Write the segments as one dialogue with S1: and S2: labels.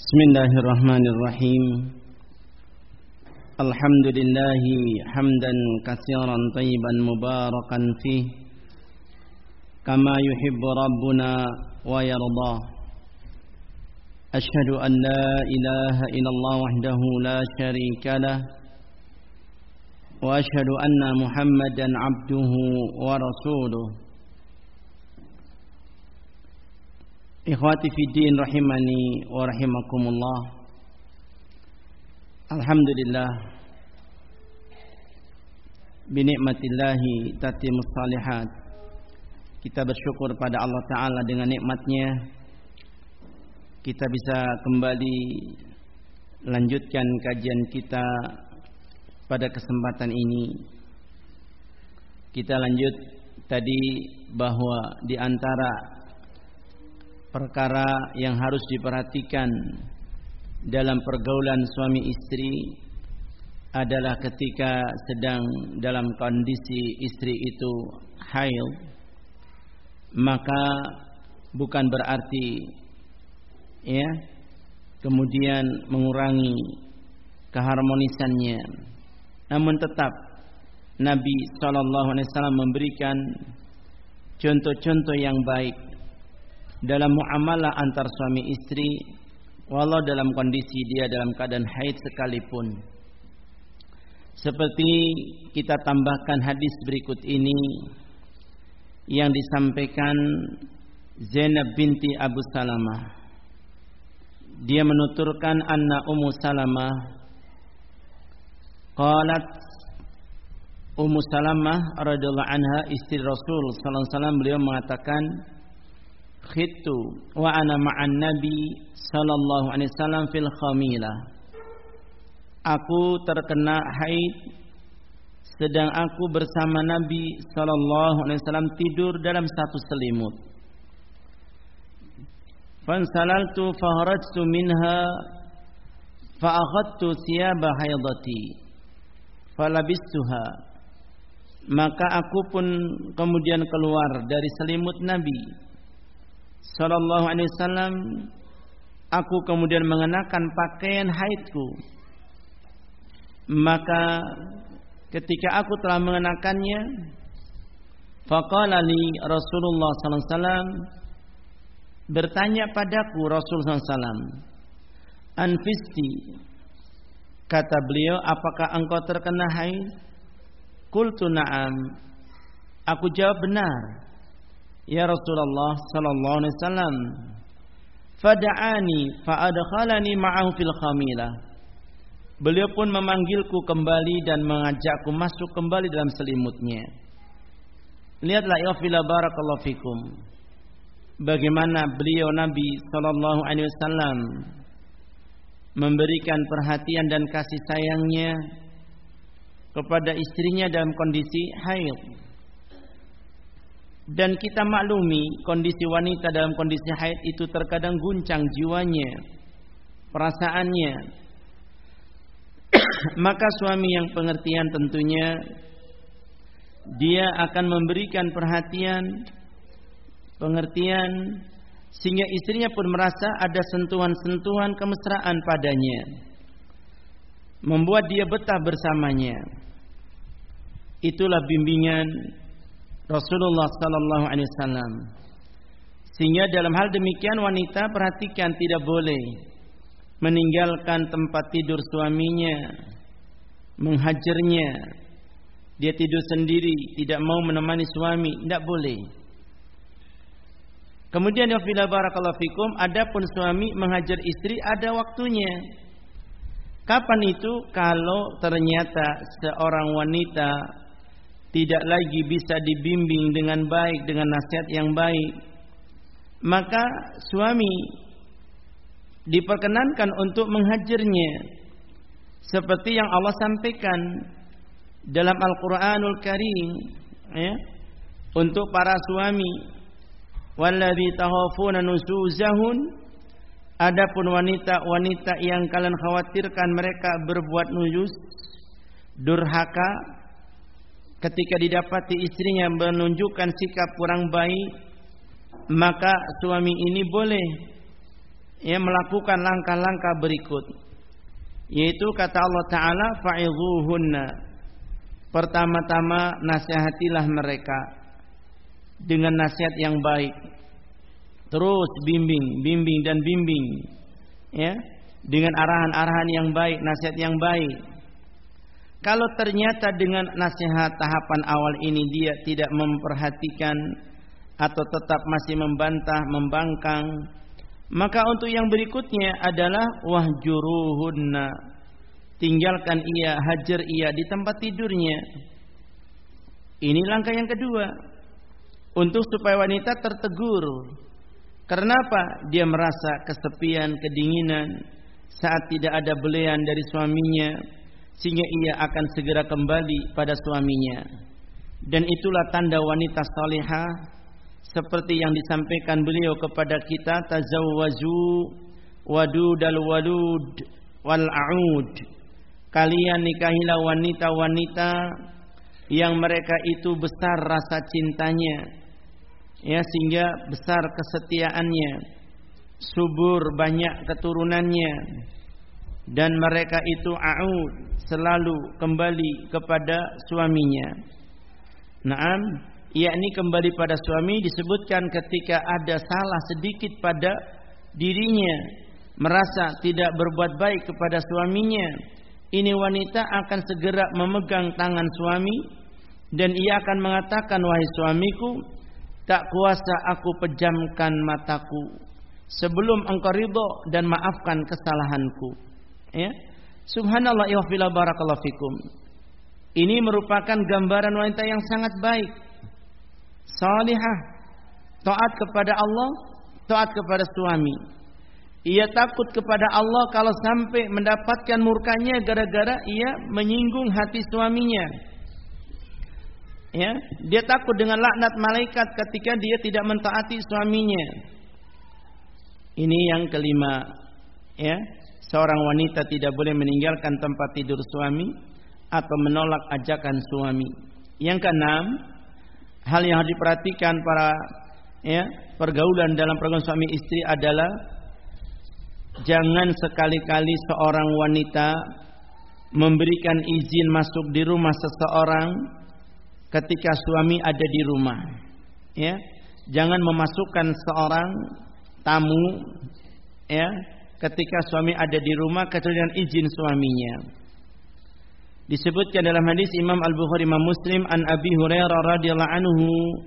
S1: Bismillahirrahmanirrahim. Alhamdulillahi hamdan katsiran thayyiban mubarakan fih kama yuhibbu rabbuna wa yarda. Asyhadu an la ilaha illallah wahdahu la syarika lah wa asyhadu anna Muhammadan abduhu wa rasuluh. Ikhwati fiddin rahimani wa rahimakumullah. Alhamdulillah binikmatillahi tatimmus shalihat. Kita bersyukur pada Allah Ta'ala dengan nikmatnya kita bisa kembali lanjutkan kajian kita pada kesempatan ini. Kita lanjut tadi bahwa di antara perkara yang harus diperhatikan dalam pergaulan suami istri adalah ketika sedang dalam kondisi istri itu haid, maka bukan berarti kemudian mengurangi keharmonisannya, namun tetap Nabi SAW memberikan contoh-contoh yang baik dalam muamalah antar suami istri, walau dalam kondisi dia dalam keadaan haid sekalipun. Seperti kita tambahkan hadis berikut ini yang disampaikan Zainab binti Abu Salamah. Dia menuturkan anna Ummu Salamah qalat, Ummu Salamah radhiyallahu anha istri Rasul sallallahu alaihi wasallam, beliau mengatakan, khittu wa ana ma'an nabi sallallahu alaihi wasallam fil khamilah. Aku terkena haid sedang aku bersama Nabi sallallahu alaihi wasallam tidur dalam satu selimut. Fansalaltu faharajtu minha fa akhadtu thiyaba haidati falabistuha. Maka aku pun kemudian keluar dari selimut Nabi sallallahu alaihi wasallam, aku kemudian mengenakan pakaian haidku. Maka ketika aku telah mengenakannya, faqala li Rasulullah sallallahu alaihi wasallam, bertanya padaku Rasul sallallahu alaihi wasallam, anfisti, kata beliau, apakah engkau terkena haid? Qultu na'am, aku jawab benar ya Rasulullah sallallahu alaihi wasallam. Fada'ani fa'adkhalani ma'ahu fil khamilah. Beliau pun memanggilku kembali dan mengajakku masuk kembali dalam selimutnya. Lihatlah ya fillah barakallahu fikum, bagaimana beliau Nabi sallallahu alaihi wasallam memberikan perhatian dan kasih sayangnya kepada istrinya dalam kondisi haid. Dan kita maklumi kondisi wanita dalam kondisi haid itu terkadang guncang jiwanya, perasaannya. Maka suami yang pengertian tentunya dia akan memberikan perhatian, pengertian, sehingga istrinya pun merasa ada sentuhan-sentuhan kemesraan padanya, membuat dia betah bersamanya. Itulah bimbingan Rasulullah sallallahu alaihi wasallam. Sehingga dalam hal demikian wanita perhatikan, tidak boleh meninggalkan tempat tidur suaminya, menghajarnya. Dia tidur sendiri, tidak mau menemani suami, tidak boleh. Kemudian ya fillah barakallahu fikum, adapun suami menghajar istri ada waktunya. Kapan itu? Kalau ternyata seorang wanita tidak lagi bisa dibimbing dengan baik, dengan nasihat yang baik, maka suami diperkenankan untuk menghajarnya, seperti yang Allah sampaikan dalam Al-Quranul Karim, untuk para suami, walladzi takhafuna nusuzahun, adapun wanita-wanita yang kalian khawatirkan mereka berbuat nujuz, durhaka, ketika didapati istrinya menunjukkan sikap kurang baik, maka suami ini boleh melakukan langkah-langkah berikut, yaitu kata Allah Ta'ala, fa'idhuhunna, pertama-tama nasihatilah mereka dengan nasihat yang baik, terus bimbing dan bimbing, ya, dengan arahan-arahan yang baik, nasihat yang baik. Kalau ternyata dengan nasihat tahapan awal ini dia tidak memperhatikan atau tetap masih membantah, membangkang, maka untuk yang berikutnya adalah wahjuruhunna, tinggalkan ia, hajar ia di tempat tidurnya. Ini langkah yang kedua, untuk supaya wanita tertegur. Kenapa? Dia merasa kesepian, kedinginan saat tidak ada belian dari suaminya, sehingga ia akan segera kembali pada suaminya. Dan itulah tanda wanita salihah, seperti yang disampaikan beliau kepada kita, tazawwaju wadudal walud wal a'ud, kalian nikahilah wanita-wanita yang mereka itu besar rasa cintanya, ya, sehingga besar kesetiaannya, subur banyak keturunannya, dan mereka itu a'ud, selalu kembali kepada suaminya. Naam, yakni kembali pada suami disebutkan ketika ada salah sedikit pada dirinya, merasa tidak berbuat baik kepada suaminya, ini wanita akan segera memegang tangan suami dan ia akan mengatakan, wahai suamiku, tak kuasa aku pejamkan mataku sebelum engkau ridho dan maafkan kesalahanku. Ya, subhanallah wa fila barakallahu fikum. Ini merupakan gambaran wanita yang sangat baik, salihah, taat kepada Allah, taat kepada suami. Ia takut kepada Allah kalau sampai mendapatkan murkanya gara-gara ia menyinggung hati suaminya. Ya, dia takut dengan laknat malaikat ketika dia tidak mentaati suaminya. Ini yang kelima, ya. Seorang wanita tidak boleh meninggalkan tempat tidur suami atau menolak ajakan suami. Yang keenam, hal yang harus diperhatikan para, ya, pergaulan dalam pergaulan suami istri adalah jangan sekali-kali seorang wanita memberikan izin masuk di rumah seseorang ketika suami ada di rumah. Ya, jangan memasukkan seorang tamu, ya, ketika suami ada di rumah kecuali dengan izin suaminya. Disebutkan dalam hadis Imam Al-Bukhari, Imam Muslim, an Abi Hurairah radhiyallahu anhu,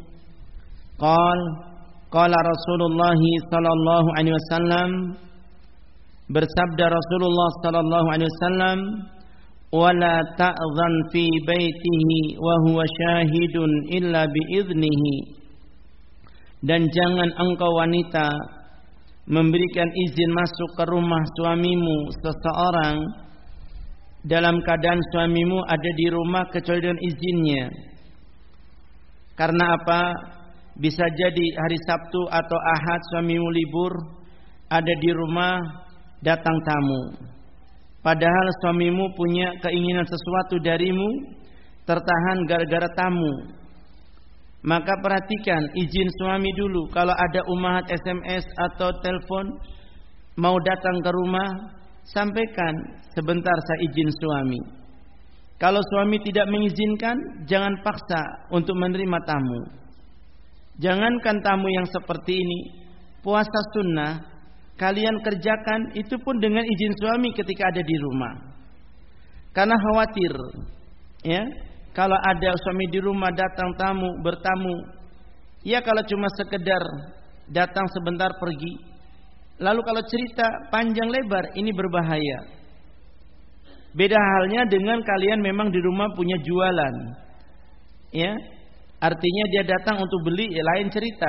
S1: qala Rasulullah sallallahu alaihi wasallam, bersabda Rasulullah sallallahu alaihi wasallam, wala ta'zan fi baitihi wa huwa syahidun illa biiznihi, dan jangan engkau wanita memberikan izin masuk ke rumah suamimu seseorang dalam keadaan suamimu ada di rumah kecuali dengan izinnya. Karena apa? Bisa jadi hari Sabtu atau Ahad suamimu libur, ada di rumah, datang tamu. Padahal suamimu punya keinginan sesuatu darimu, tertahan gara-gara tamu. Maka perhatikan izin suami dulu. Kalau ada ummahat SMS atau telepon mau datang ke rumah, sampaikan, sebentar saya izin suami. Kalau suami tidak mengizinkan, jangan paksa untuk menerima tamu. Jangankan tamu yang seperti ini, puasa sunnah kalian kerjakan itu pun dengan izin suami ketika ada di rumah. Karena khawatir, ya, kalau ada suami di rumah datang tamu, bertamu, ya kalau cuma sekedar datang sebentar pergi, lalu kalau cerita panjang lebar, ini berbahaya. Beda halnya dengan kalian memang di rumah punya jualan, ya, artinya dia datang untuk beli, ya lain cerita.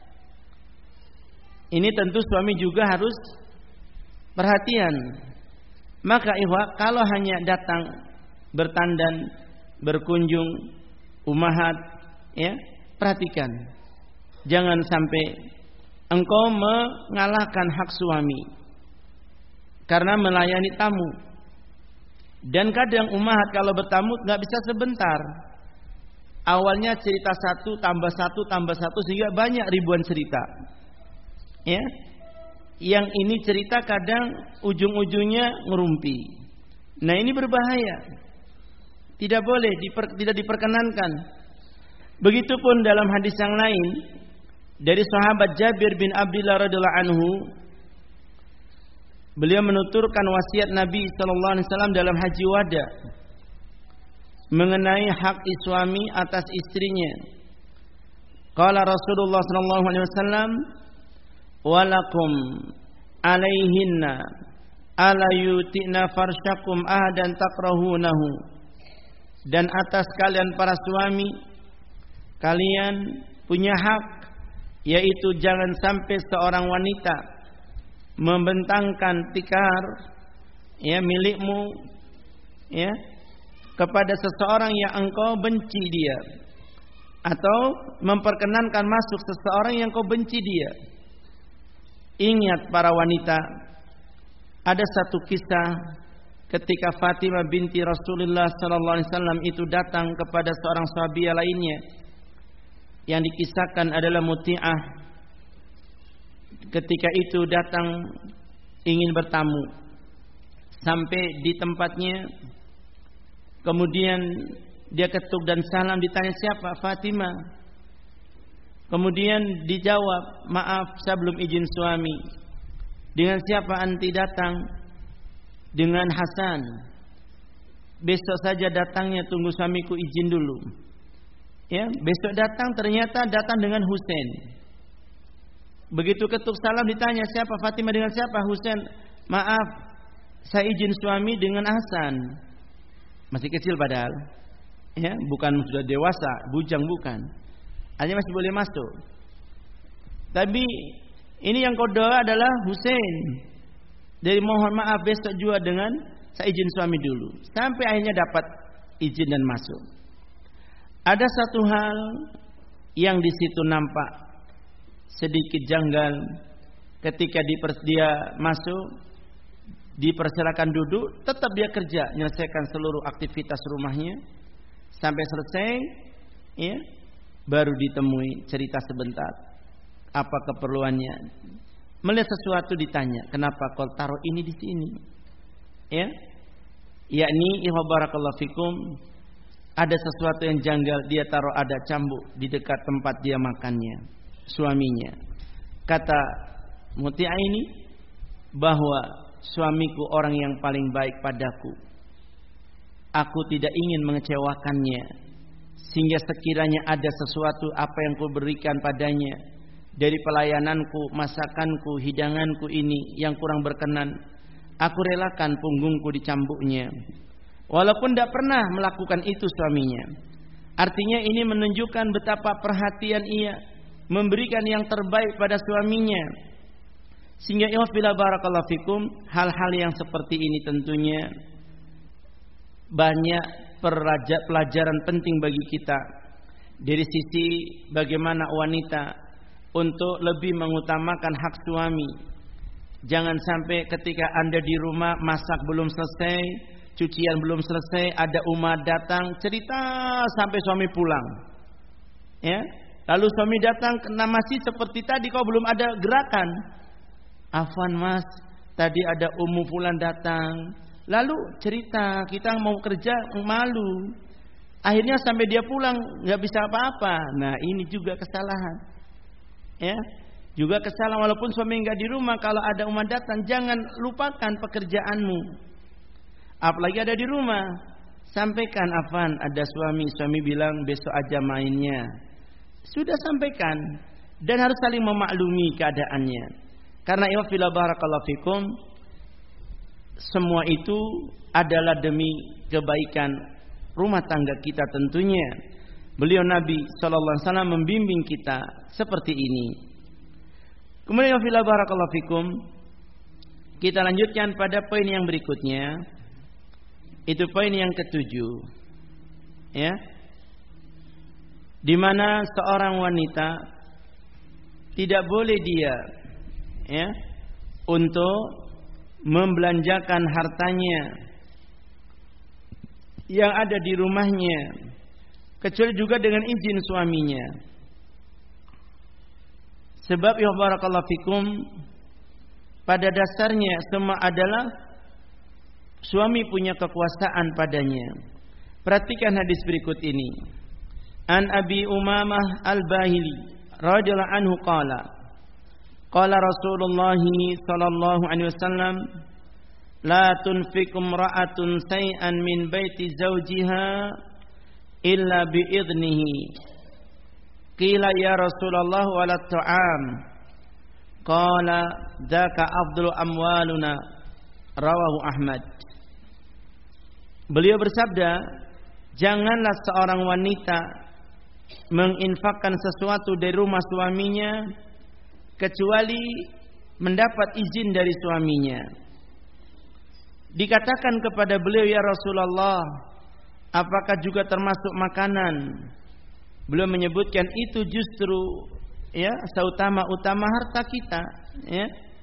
S1: Ini tentu suami juga harus perhatian. Maka kalau hanya datang bertandan, berkunjung, ummahat, ya, perhatikan, jangan sampai engkau mengalahkan hak suami karena melayani tamu. Dan kadang ummahat kalau bertamu nggak bisa sebentar. Awalnya cerita satu tambah satu tambah satu sehingga banyak ribuan cerita. Ya, yang ini cerita kadang ujung-ujungnya ngerumpi. Nah, ini berbahaya. Tidak boleh, tidak diperkenankan. Begitupun dalam hadis yang lain dari sahabat Jabir bin Abdullah radhiyallahu anhu, beliau menuturkan wasiat Nabi sallallahu alaihi wasallam dalam haji wada mengenai hak suami atas istrinya. Qala Rasulullah sallallahu alaihi wasallam, "Walakum alaihinna ala yutina farsyakum ahadan takrahunahu." Dan atas kalian para suami, kalian punya hak, yaitu jangan sampai seorang wanita membentangkan tikar milikmu kepada seseorang yang engkau benci dia, atau memperkenankan masuk seseorang yang engkau benci dia. Ingat para wanita, ada satu kisah ketika Fatimah binti Rasulullah sallallahu alaihi wasallam itu datang kepada seorang sahabiah lainnya, yang dikisahkan adalah Muti'ah. Ketika itu datang ingin bertamu, sampai di tempatnya, kemudian dia ketuk dan salam, ditanya siapa? Fatimah. Kemudian dijawab, maaf saya belum izin suami. Dengan siapa anti datang? Dengan Hasan. Besok saja datangnya, tunggu suamiku izin dulu. Besok datang, ternyata datang dengan Husain. Begitu ketuk salam ditanya siapa? Fatimah. Dengan siapa? Husain. Maaf, saya izin suami dengan Hasan. Masih kecil padahal, bukan sudah dewasa, bujang bukan. Hanya masih boleh masuk. Tapi ini yang kode adalah Husain. Dari mohon maaf besok juga dengan saya izin suami dulu. Sampai akhirnya dapat izin dan masuk. Ada satu hal yang di situ nampak sedikit janggal ketika dia masuk, dipersilakan duduk, tetap dia kerja, menyelesaikan seluruh aktivitas rumahnya sampai selesai, baru ditemui cerita sebentar apa keperluannya. Melihat sesuatu ditanya, kenapa kau taruh ini di sini? Yakni barakallahu fikum, ada sesuatu yang janggal, dia taruh ada cambuk di dekat tempat dia makannya, suaminya. Kata Muti'ah ini bahwa suamiku orang yang paling baik padaku. Aku tidak ingin mengecewakannya, sehingga sekiranya ada sesuatu apa yang ku berikan padanya dari pelayananku, masakanku, hidanganku ini yang kurang berkenan, aku relakan punggungku dicambuknya. Walaupun tidak pernah melakukan itu suaminya. Artinya ini menunjukkan betapa perhatian ia memberikan yang terbaik pada suaminya. Sehingga barakallahu fikum, hal-hal yang seperti ini tentunya banyak pelajaran penting bagi kita. Dari sisi bagaimana wanita untuk lebih mengutamakan hak suami. Jangan sampai ketika Anda di rumah masak belum selesai, cucian belum selesai, ada umat datang cerita sampai suami pulang. Lalu suami datang, kena masih seperti tadi kau belum ada gerakan. Afwan mas, tadi ada Ummu Fulan datang. Lalu cerita, kita mau kerja malu. Akhirnya sampai dia pulang nggak bisa apa-apa. Nah ini juga kesalahan. Juga kesalahan walaupun suami enggak di rumah, kalau ada umat datang jangan lupakan pekerjaanmu. Apalagi ada di rumah, sampaikan afan ada suami bilang besok aja mainnya. Sudah sampaikan dan harus saling memaklumi keadaannya. Karena barakallahu fikum, semua itu adalah demi kebaikan rumah tangga kita tentunya. Beliau Nabi sallallahu alaihi wasallam membimbing kita seperti ini. Kemudian barakallahu fikum, kita lanjutkan pada poin yang berikutnya. Itu poin yang ketujuh. Di mana seorang wanita tidak boleh dia untuk membelanjakan hartanya yang ada di rumahnya, kecuali juga dengan izin suaminya. Sebab barakallahu fikum, pada dasarnya semua adalah suami punya kekuasaan padanya. Perhatikan hadis berikut ini. An Abi Umamah Al-Bahili radhiyallahu anhu qala Rasulullah sallallahu alaihi wasallam la tunfikum ra'atun say'an min baiti zawjiha illa bi idnihi. Qila ya Rasulullah wala ta'am. Qala dzaka afdalu amwaluna. Rawahu Ahmad. Beliau bersabda, janganlah seorang wanita menginfakkan sesuatu dari rumah suaminya kecuali mendapat izin dari suaminya. Dikatakan kepada beliau, ya Rasulullah, apakah juga termasuk makanan? Beliau menyebutkan itu justru ya seutama-utama harta kita, ya.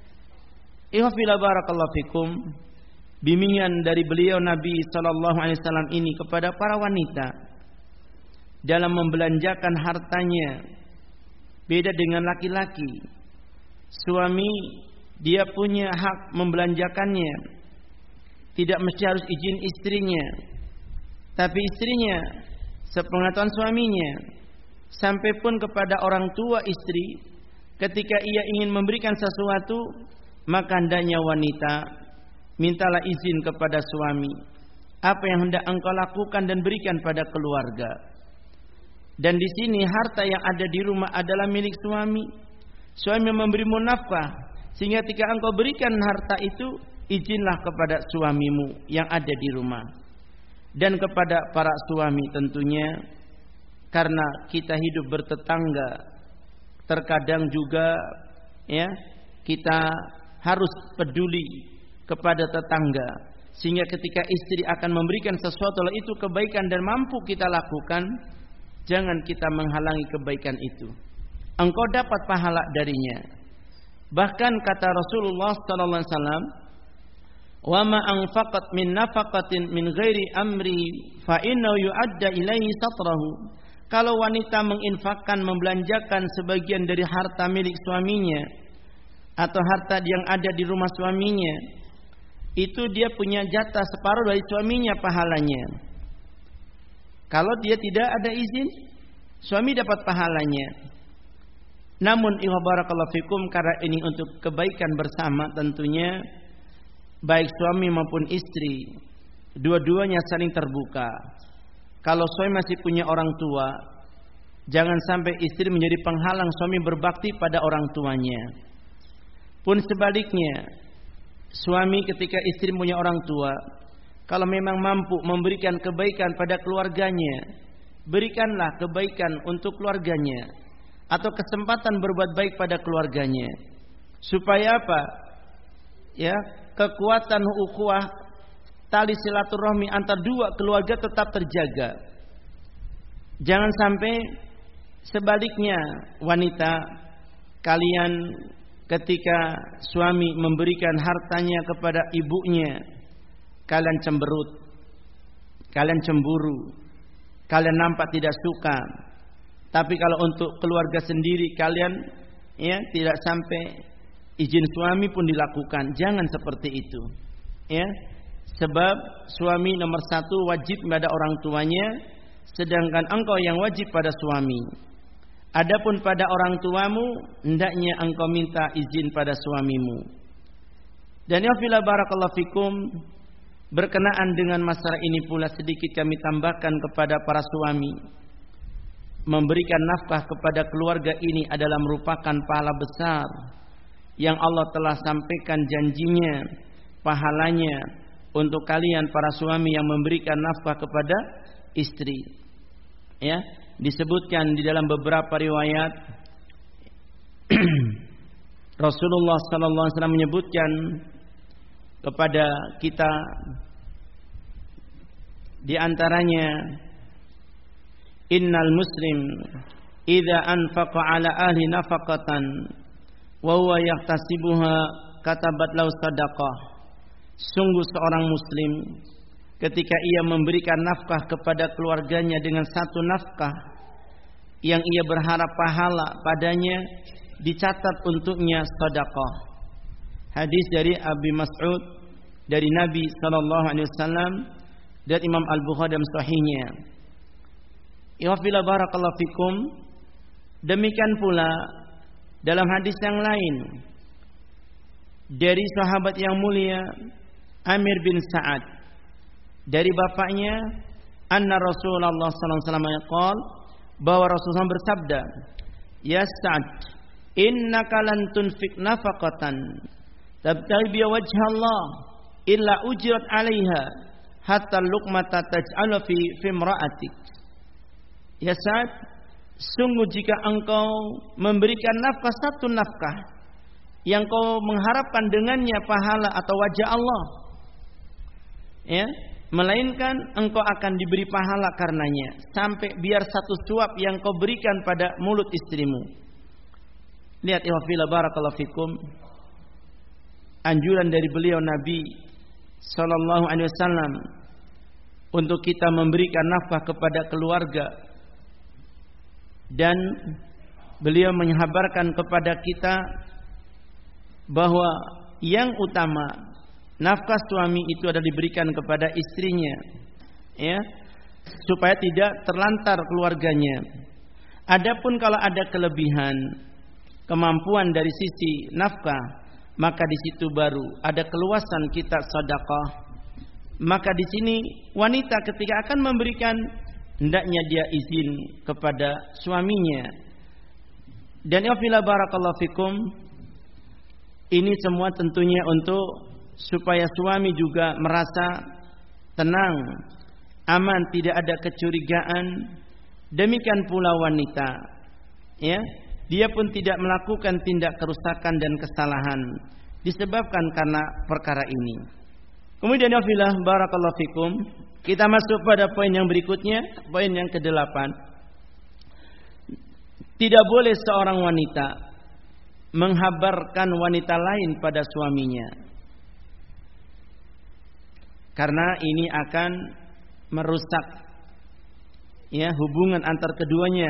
S1: Ihfila barakallahu fikum. Bimbingan dari beliau Nabi sallallahu alaihi wasallam ini kepada para wanita dalam membelanjakan hartanya beda dengan laki-laki. Suami dia punya hak membelanjakannya. Tidak mesti harus izin istrinya. Tapi istrinya sepengetahuan suaminya, sampai pun kepada orang tua istri, ketika ia ingin memberikan sesuatu, maka hendaknya wanita mintalah izin kepada suami. Apa yang hendak engkau lakukan dan berikan pada keluarga. Dan di sini harta yang ada di rumah adalah milik suami. Suami memberimu nafkah, sehingga ketika engkau berikan harta itu, izinlah kepada suamimu yang ada di rumah. Dan kepada para suami tentunya, karena kita hidup bertetangga, terkadang juga ya kita harus peduli kepada tetangga, sehingga ketika istri akan memberikan sesuatu itu kebaikan dan mampu kita lakukan, jangan kita menghalangi kebaikan itu. Engkau dapat pahala darinya. Bahkan kata Rasulullah sallallahu alaihi wasallam, "Wa ma anfaqat min nafaqatin min ghairi amri fa innahu yu'adda ilaihi satrahu." Kalau wanita menginfakkan, membelanjakan sebagian dari harta milik suaminya atau harta yang ada di rumah suaminya, itu dia punya jatah separuh dari suaminya pahalanya. Kalau dia tidak ada izin, suami dapat pahalanya. Namun barakallahu fikum, karena ini untuk kebaikan bersama tentunya, baik suami maupun istri, dua-duanya saling terbuka. Kalau suami masih punya orang tua, jangan sampai istri menjadi penghalang suami berbakti pada orang tuanya. Pun sebaliknya, suami ketika istri punya orang tua, kalau memang mampu memberikan kebaikan pada keluarganya, berikanlah kebaikan untuk keluarganya, atau kesempatan berbuat baik pada keluarganya. Supaya apa? Ya, kekuatan ukhuwah, tali silaturahmi antar dua keluarga tetap terjaga. Jangan sampai sebaliknya, wanita kalian ketika suami memberikan hartanya kepada ibunya, kalian cemberut, kalian cemburu, kalian nampak tidak suka. Tapi kalau untuk keluarga sendiri kalian ya tidak sampai izin suami pun dilakukan. Jangan seperti itu. Ya. Sebab suami nomor satu wajib pada orang tuanya, sedangkan engkau yang wajib pada suami. Adapun pada orang tuamu, hendaknya engkau minta izin pada suamimu. Dan ya fila barakallahu fikum, berkenaan dengan masalah ini pula sedikit kami tambahkan kepada para suami. Memberikan nafkah kepada keluarga ini adalah merupakan pahala besar yang Allah telah sampaikan janjinya, pahalanya untuk kalian para suami yang memberikan nafkah kepada istri. Ya, disebutkan di dalam beberapa riwayat Rasulullah sallallahu alaihi wasallam menyebutkan kepada kita, di antaranya, innal muslim idza anfaqa ala ahli nafaqatan wa huwa yahtasibuha katabat lahu sadaqah. Sungguh seorang muslim ketika ia memberikan nafkah kepada keluarganya dengan satu nafkah yang ia berharap pahala padanya, dicatat untuknya sedekah. hadis dari Abi Mas'ud dari Nabi sallallahu alaihi wasallam dan Imam Al-Bukhari dalam sahihnya. Iwafila barakallahu fikum. Demikian pula dalam hadis yang lain dari sahabat yang mulia Amir bin Sa'ad dari bapaknya anna Rasulullah sallallahu alaihi wasallam yaqul bahwa Rasulullah bersabda, "Ya Sa'ad, innaka lan tunfik nafaqatan tabtaghi bi wajhi Allah illa ujrat 'alaiha hatta luqmata taj'alu fi imra'atik." Ya Sa'ad, sungguh jika engkau memberikan nafkah satu nafkah yang kau mengharapkan dengannya pahala atau wajah Allah, ya, melainkan engkau akan diberi pahala karenanya, sampai biar satu suap yang kau berikan pada mulut istrimu. Lihat iwafila barakallahu fikum, anjuran dari beliau Nabi sallallahu alaihi wasallam untuk kita memberikan nafkah kepada keluarga, dan beliau mengabarkan kepada kita bahwa yang utama nafkah suami itu adalah diberikan kepada istrinya, ya, supaya tidak terlantar keluarganya. Adapun kalau ada kelebihan kemampuan dari sisi nafkah, maka di situ baru ada keluasan kita sedekah. Maka di sini wanita ketika akan memberikan, hendaknya dia izin kepada suaminya. Dan ya fila barakallahu fikum, ini semua tentunya untuk supaya suami juga merasa tenang, aman, tidak ada kecurigaan. Demikian pula wanita, ya, dia pun tidak melakukan tindak kerusakan dan kesalahan disebabkan karena perkara ini. Kemudian ya fillah barakallahu fikum, kita masuk pada poin yang berikutnya, poin yang ke-8. Tidak boleh seorang wanita menghabarkan wanita lain pada suaminya, karena ini akan merusak, ya, hubungan antar keduanya.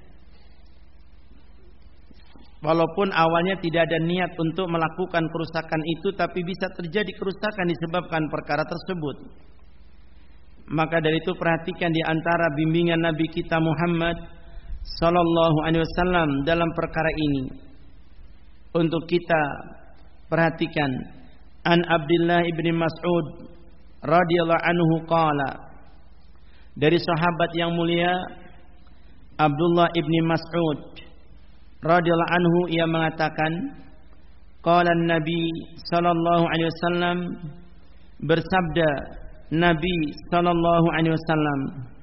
S1: Walaupun awalnya tidak ada niat untuk melakukan kerusakan itu, tapi bisa terjadi kerusakan disebabkan perkara tersebut. Maka dari itu perhatikan di antara bimbingan Nabi kita Muhammad sallallahu alaihi wasallam dalam perkara ini. Untuk kita perhatikan, an Abdullah ibni Mas'ud radhiyallahu anhu qala, dari sahabat yang mulia Abdullah ibni Mas'ud radhiyallahu anhu, ia mengatakan, qala Nabi sallallahu alaihi wasallam, bersabda Nabi sallallahu alaihi wasallam,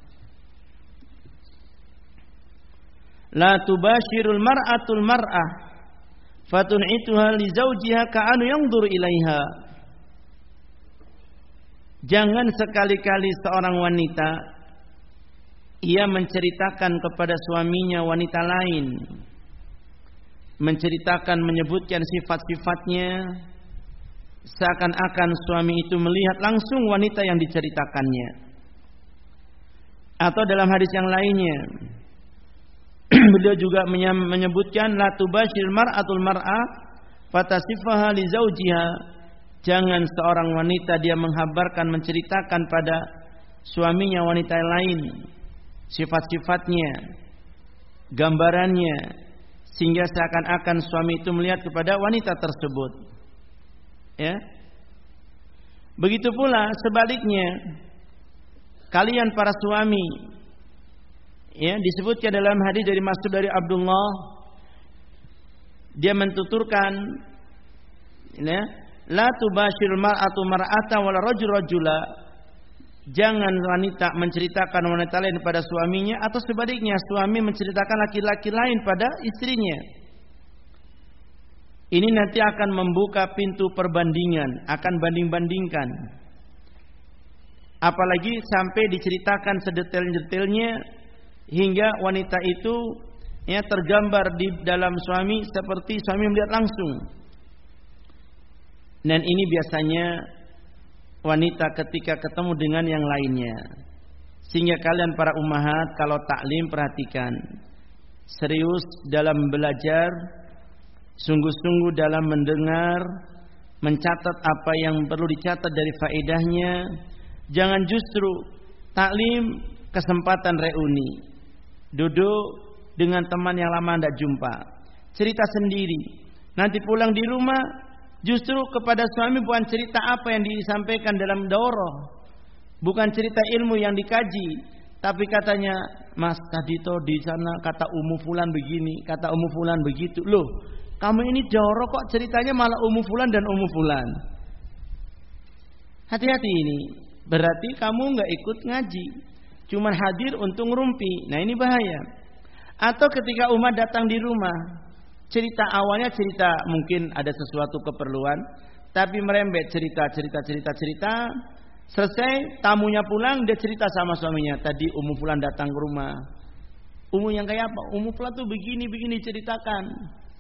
S1: la tubashirul mar'atul mar'ah fatun'ituha li zawjiha ka'anu yanzuru ilaiha. Jangan sekali-kali seorang wanita ia menceritakan kepada suaminya wanita lain, menceritakan, menyebutkan sifat-sifatnya, seakan-akan suami itu melihat langsung wanita yang diceritakannya. Atau dalam hadis yang lainnya beliau juga menyebutkan la tubashir mar'atul mar'ah fatasifaha li zawjiha. Jangan seorang wanita dia menghabarkan, menceritakan pada suaminya wanita lain sifat-sifatnya, gambarannya, sehingga seakan-akan suami itu melihat kepada wanita tersebut, ya. Begitu pula sebaliknya, kalian para suami, ya, disebutkan dalam hadis dari Mas'ud dari Abdullah, dia mentuturkan, ya, la tubashirul mar'atu mar'ata wala rajul rajula. Jangan wanita menceritakan wanita lain pada suaminya, atau sebaliknya suami menceritakan laki-laki lain pada istrinya. Ini nanti akan membuka pintu perbandingan, akan banding-bandingkan. Apalagi sampai diceritakan sedetail-detailnya hingga wanita itu, ya, tergambar di dalam suami seperti suami melihat langsung. Dan ini biasanya wanita ketika ketemu dengan yang lainnya. Sehingga kalian para ummahat kalau taklim perhatikan, serius dalam belajar, sungguh-sungguh dalam mendengar, mencatat apa yang perlu dicatat dari faedahnya. Jangan justru taklim kesempatan reuni, duduk dengan teman yang lama tidak jumpa, cerita sendiri. Nanti pulang di rumah justru kepada suami bukan cerita apa yang disampaikan dalam daurah, bukan cerita ilmu yang dikaji, tapi katanya, Mas tadi tuh di sana kata Ummu Fulan begini, kata Ummu Fulan begitu. Loh, kamu ini daurah kok ceritanya malah Ummu Fulan dan Ummu Fulan. Hati-hati ini. Berarti kamu nggak ikut ngaji, cuman hadir untuk ngerumpi. Nah ini bahaya. Atau ketika umat datang di rumah, cerita awalnya cerita mungkin ada sesuatu keperluan, tapi merembet cerita. Selesai tamunya pulang, dia cerita sama suaminya, tadi Ummu Fulan datang ke rumah. Ummu yang kayak apa? Ummu Fulan tuh begini ceritakan.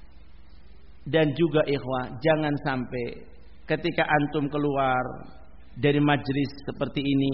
S1: Dan juga ikhwah, jangan sampai ketika antum keluar dari majelis seperti ini,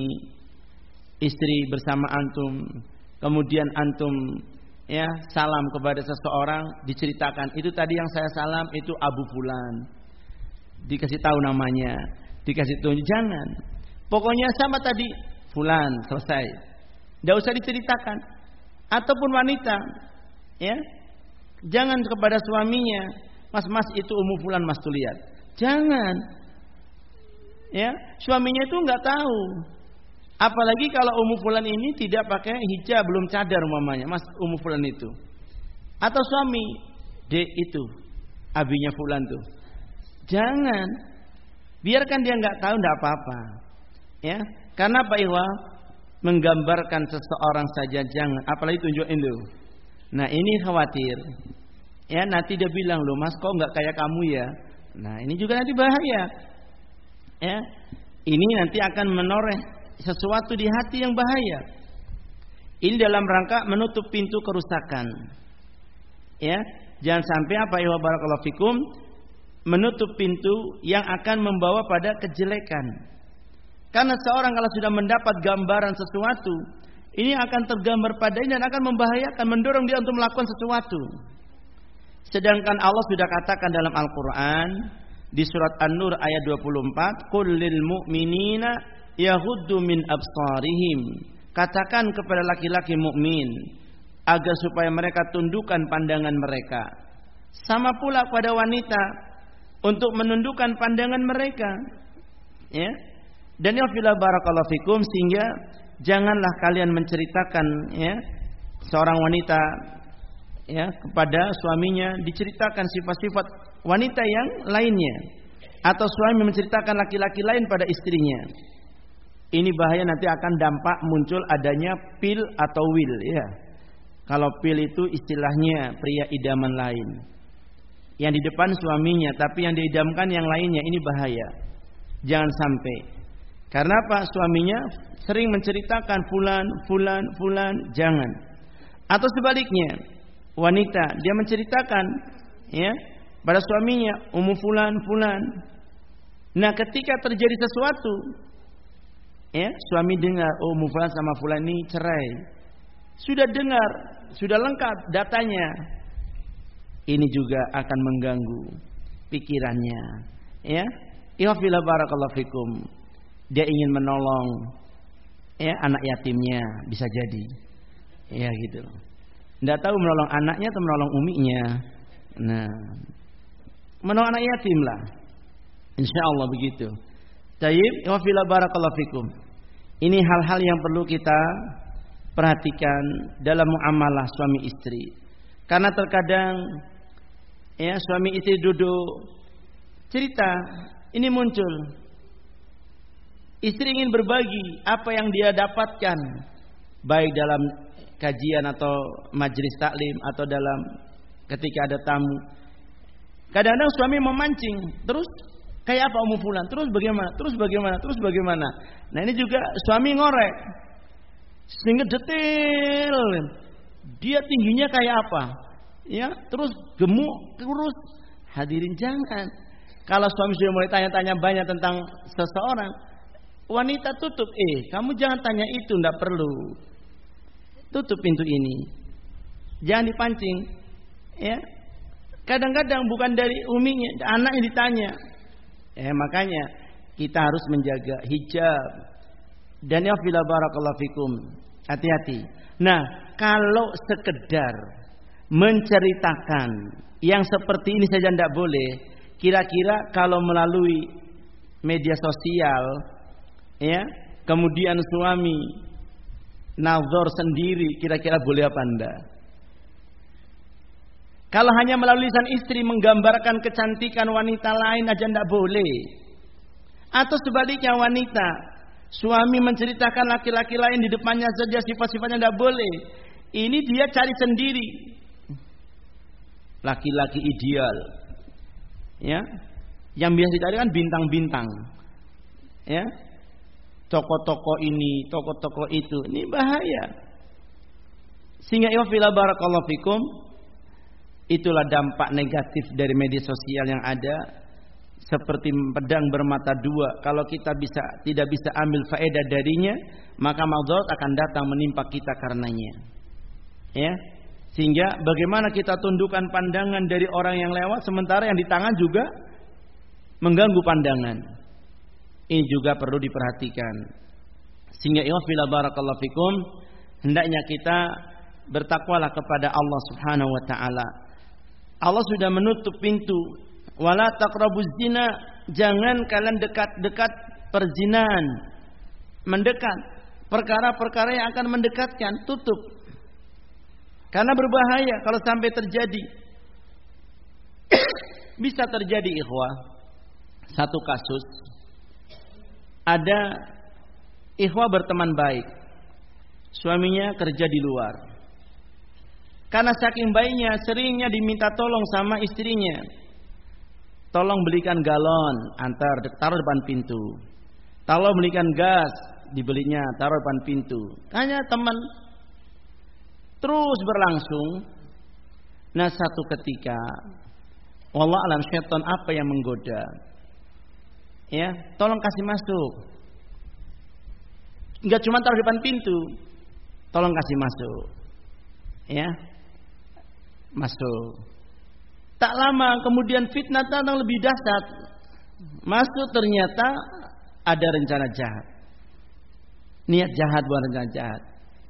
S1: istri bersama antum, kemudian antum ya salam kepada seseorang, diceritakan, itu tadi yang saya salam itu Abu Fulan. Dikasih tahu namanya, dikasih tunjuk, jangan. Pokoknya sama tadi Fulan, selesai. Tidak usah diceritakan. Ataupun wanita, ya, jangan kepada suaminya, Mas itu Ummu Fulan, Mas tuh lihat. Jangan. Ya, suaminya itu nggak tahu. Apalagi kalau Ummu Fulan ini tidak pakai hijab, belum cadar umpamanya, Mas Ummu Fulan itu. Atau suami, Dek itu abinya Fulan tuh. Jangan. Biarkan dia nggak tahu, nggak apa-apa. Ya, karena Pak Iwa menggambarkan seseorang saja jangan, apalagi tunjukin dulu. Nah ini khawatir. Ya nanti dia bilang loh Mas kok nggak kayak kamu ya. Nah ini juga nanti bahaya. Ya, ini nanti akan menoreh sesuatu di hati yang bahaya. Ini dalam rangka menutup pintu kerusakan. Ya, jangan sampai apa Iwa barakallahu fikum menutup pintu yang akan membawa pada kejelekan. Karena seorang kalau sudah mendapat gambaran sesuatu, ini akan tergambar padanya dan akan membahayakan, mendorong dia untuk melakukan sesuatu. Sedangkan Allah sudah katakan dalam Al-Quran di surat An-Nur ayat 24, "Qul lil mu'minina yaghuddu min absarihim." Katakan kepada laki-laki mukmin agar supaya mereka tundukkan pandangan mereka. Sama pula pada wanita untuk menundukkan pandangan mereka. Ya. Dan ya fillah barakallahu fikum, sehingga janganlah kalian menceritakan ya seorang wanita ya kepada suaminya diceritakan sifat-sifat wanita yang lainnya, atau suami menceritakan laki-laki lain pada istrinya. Ini bahaya, nanti akan dampak muncul adanya pil atau wil ya. Kalau pil itu istilahnya pria idaman lain. Yang di depan suaminya tapi yang diidamkan yang lainnya, ini bahaya. Jangan sampai. Karena apa? Suaminya sering menceritakan fulan, jangan. Atau sebaliknya, wanita dia menceritakan ya pada suaminya Ummu Fulan. Nah, ketika terjadi sesuatu ya, suami dengar Ummu Fulan sama Fulan ini cerai. Sudah dengar, sudah lengkap datanya. Ini juga akan mengganggu pikirannya ya. Ya fillah barakallahu fikum. Dia ingin menolong ya anak yatimnya, bisa jadi ya gitu. Nggak tahu menolong anaknya atau menolong uminya. Nah, menolong anak yatim lah, insya Allah begitu. Tayyib, wa fila barakallahu fikum. Ini hal-hal yang perlu kita perhatikan dalam muamalah suami istri. Karena terkadang ya suami istri duduk cerita, ini muncul. Istri ingin berbagi apa yang dia dapatkan, baik dalam kajian atau majelis taklim atau dalam ketika ada tamu. Kadang-kadang suami memancing, terus kayak apa Ummu Fulan, terus bagaimana. Nah ini juga suami ngorek, sehingga detail. Dia tingginya kayak apa, ya, terus gemuk, kurus. Hadirin jangan. Kalau suami sudah mulai tanya-tanya banyak tentang seseorang, wanita tutup, kamu jangan tanya itu, tidak perlu. Tutup pintu ini, jangan dipancing. Ya, kadang-kadang bukan dari uminya, anak yang ditanya. Makanya kita harus menjaga hijab. Dan ya fila barakallahu fikum, hati-hati. Nah, kalau sekedar menceritakan yang seperti ini saja tidak boleh, kira-kira kalau melalui media sosial, ya, kemudian suami nazar sendiri, kira-kira boleh apa enggak? Kalau hanya melalui lisan istri menggambarkan kecantikan wanita lain aja tidak boleh. Atau sebaliknya wanita, suami menceritakan laki-laki lain di depannya saja sifat-sifatnya tidak boleh. Ini dia cari sendiri. Laki-laki ideal. Ya. Yang biasa dicari kan bintang-bintang. Ya. Tokoh-tokoh ini, tokoh-tokoh itu. Ini bahaya. Sehingga ya fila barakallahu fikum, itulah dampak negatif dari media sosial yang ada. Seperti pedang bermata dua. Kalau kita tidak bisa ambil faedah darinya, maka madarat akan datang menimpa kita karenanya. Ya. Sehingga bagaimana kita tundukkan pandangan dari orang yang lewat, sementara yang di tangan juga mengganggu pandangan. Ini juga perlu diperhatikan. Sehingga ya fila barakallahu fikum, hendaknya kita bertakwalah kepada Allah Subhanahu wa taala. Allah sudah menutup pintu, wala taqrabuz zina, jangan kalian dekat-dekat perzinahan. Mendekat perkara-perkara yang akan mendekatkan, tutup. Karena berbahaya kalau sampai terjadi. Bisa terjadi ikhwah. Satu kasus, ada ikhwah berteman baik, suaminya kerja di luar. Karena saking baiknya, seringnya diminta tolong sama istrinya. Tolong belikan galon, taruh depan pintu. Tolong belikan gas, dibelinya, taruh depan pintu. Hanya teman. Terus berlangsung. Nah, satu ketika, wallah alam, syaitan apa yang menggoda? Ya, tolong kasih masuk. Enggak cuma taruh depan pintu, tolong kasih masuk. Ya. Masuk. Tak lama kemudian fitnah datang lebih dahsyat. Masuk ternyata ada rencana jahat. Niat jahat bukan rencana jahat.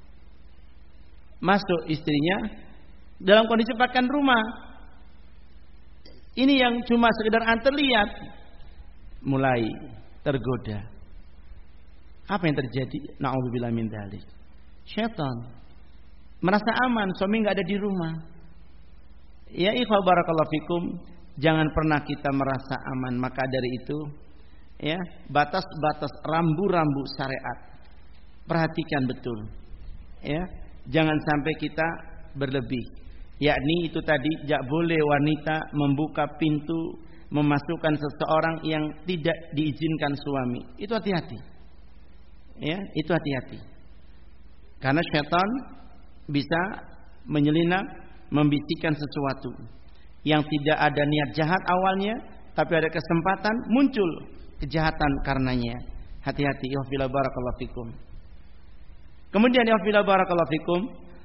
S1: Masuk istrinya dalam kondisi pakaian rumah. Ini yang cuma sekedar antar lihat. Mulai tergoda. Apa yang terjadi? Na'udzubillah min dzalik. Syaitan merasa aman, suami enggak ada di rumah. Ya ikhwah barakallahu fikum, jangan pernah kita merasa aman. Maka dari itu, ya, batas-batas rambu-rambu syariat perhatikan betul. Ya, jangan sampai kita berlebih. Yakni itu tadi, tidak boleh wanita membuka pintu memasukkan seseorang yang tidak diizinkan suami. Itu hati-hati. Ya, itu hati-hati. Karena syaitan bisa menyelinap, membisikkan sesuatu yang tidak ada niat jahat awalnya, tapi ada kesempatan muncul kejahatan karenanya. Hati-hati. Ya fila barakallahu fikum. Kemudian ya fila barakallahu fikum,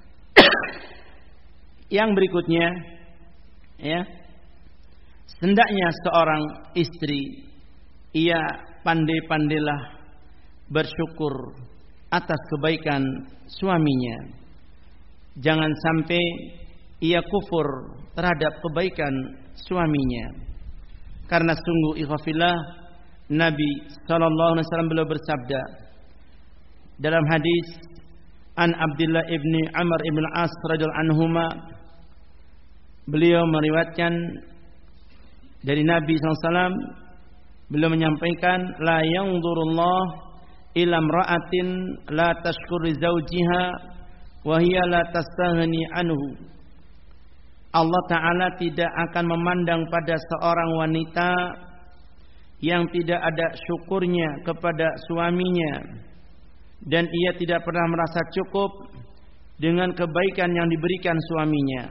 S1: yang berikutnya, ya, hendaknya seorang istri ia pandai-pandailah bersyukur atas kebaikan suaminya. Jangan sampai ia kufur terhadap kebaikan suaminya. Karena sungguh ikhwafillah, Nabi SAW beliau bersabda dalam hadis an Abdullah ibni Amr ibn As radhiyallahu anhuma, beliau meriwayatkan dari Nabi SAW, beliau menyampaikan, la yanzurullah ila imra'atin la tashkuru zawjiha wa hiya la tastaghni anhu. Allah Ta'ala tidak akan memandang pada seorang wanita yang tidak ada syukurnya kepada suaminya, dan ia tidak pernah merasa cukup dengan kebaikan yang diberikan suaminya.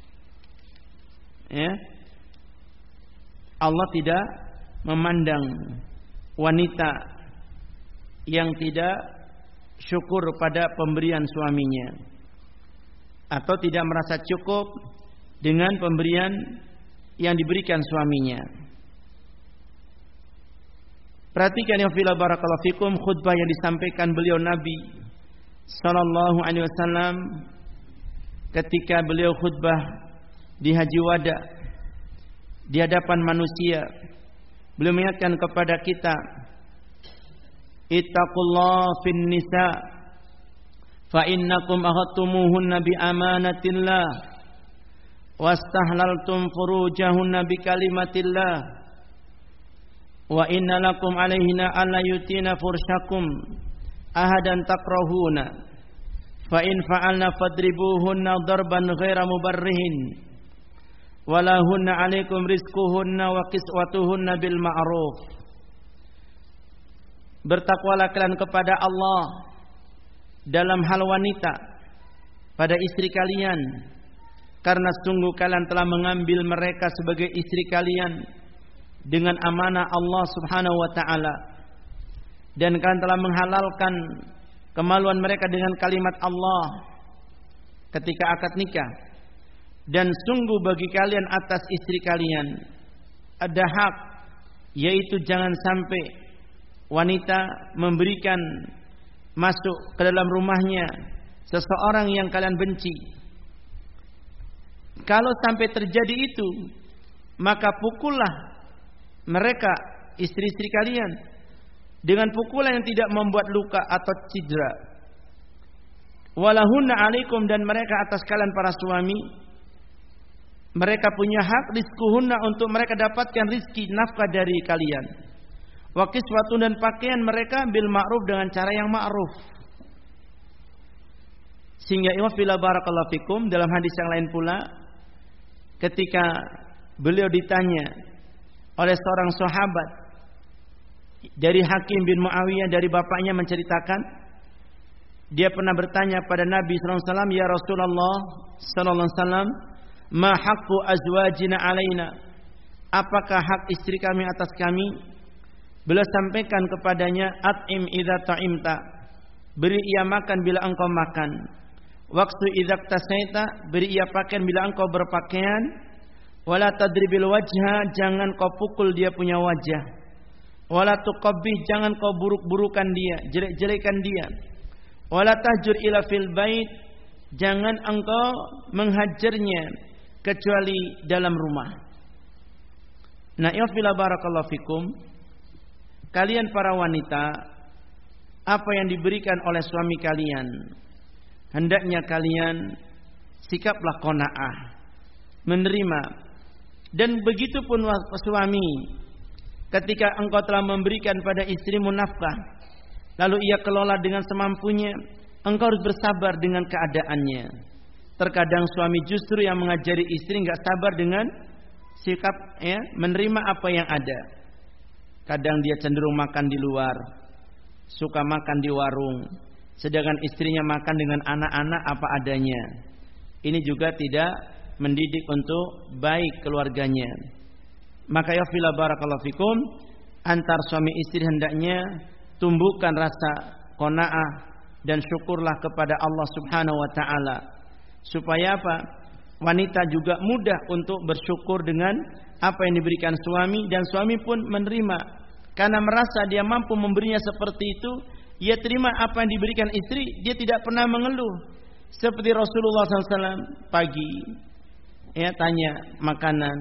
S1: Ya. Allah tidak memandang wanita yang tidak syukur pada pemberian suaminya, atau tidak merasa cukup dengan pemberian yang diberikan suaminya. Perhatikan ya fillah barakallahu fikum khutbah yang disampaikan beliau Nabi sallallahu alaihi wasallam ketika beliau khutbah di Haji Wada di hadapan manusia. Beliau mengingatkan kepada kita, ittaqullah fin nisa fa innakum akhadtumuhunna bi amanatillah wastahlaltum furujahunna bi kalimatillah wa inna lakum alaihinna alla yutina furshakum ahadan takrahuna fa in fa'alna fadribuhunna darban ghaira mubarrihin walahunna alaikum rizquhunna wa kiswatuhunna bil ma'ruf. Bertakwalah kalian kepada Allah dalam hal wanita pada istri kalian, karena sungguh kalian telah mengambil mereka sebagai istri kalian dengan amanah Allah Subhanahu wa taala, dan kalian telah menghalalkan kemaluan mereka dengan kalimat Allah ketika akad nikah. Dan sungguh bagi kalian atas istri kalian ada hak, yaitu jangan sampai wanita memberikan masuk ke dalam rumahnya seseorang yang kalian benci. Kalau sampai terjadi itu, maka pukullah mereka, istri-istri kalian, dengan pukulan yang tidak membuat luka atau cedera. Walahunna alaikum, dan mereka atas kalian para suami, mereka punya hak rizquhunna, untuk mereka dapatkan rizki nafkah dari kalian. Wa kiswatun, dan pakaian mereka bil ma'ruf, dengan cara yang ma'ruf. Sehingga iwafillah barakallahu fikum, dalam hadis yang lain pula, ketika beliau ditanya oleh seorang sahabat dari Hakim bin Muawiyah, dari bapaknya menceritakan, dia pernah bertanya pada Nabi sallallahu alaihi wasallam, ya Rasulullah sallallahu alaihi wasallam, ma haqqu azwajina alaina, apakah hak istri kami atas kami? Beliau sampaikan kepadanya, at'im idza ta'imta, beri ia makan bila engkau makan. Waqtu idza tasaita, beri ia pakaian bila engkau berpakaian. Wala tadribil wajha, jangan kau pukul dia punya wajah. Wala tuqabbih, jangan kau buruk-burukan dia, jelek-jelekan dia. Wala tahjur ila fil bait, jangan engkau menghajarnya kecuali dalam rumah. Nah, ya fillah barakallahu fikum, kalian para wanita, apa yang diberikan oleh suami kalian, hendaknya kalian sikaplah qanaah, menerima. Dan begitu pun suami, ketika engkau telah memberikan pada istrimu nafkah, lalu ia kelola dengan semampunya, engkau harus bersabar dengan keadaannya. Terkadang suami justru yang mengajari istri enggak sabar dengan sikap menerima apa yang ada. Kadang dia cenderung makan di luar, suka makan di warung, sedangkan istrinya makan dengan anak-anak apa adanya. Ini juga tidak mendidik untuk baik keluarganya. Maka ya fillah barakallahu fikum, antar suami istri hendaknya tumbuhkan rasa qanaah dan syukurlah kepada Allah Subhanahu wa taala. Supaya apa? Wanita juga mudah untuk bersyukur dengan apa yang diberikan suami, dan suami pun menerima karena merasa dia mampu memberinya seperti itu. Ia terima apa yang diberikan istri, dia tidak pernah mengeluh. Seperti Rasulullah SAW pagi tanya makanan,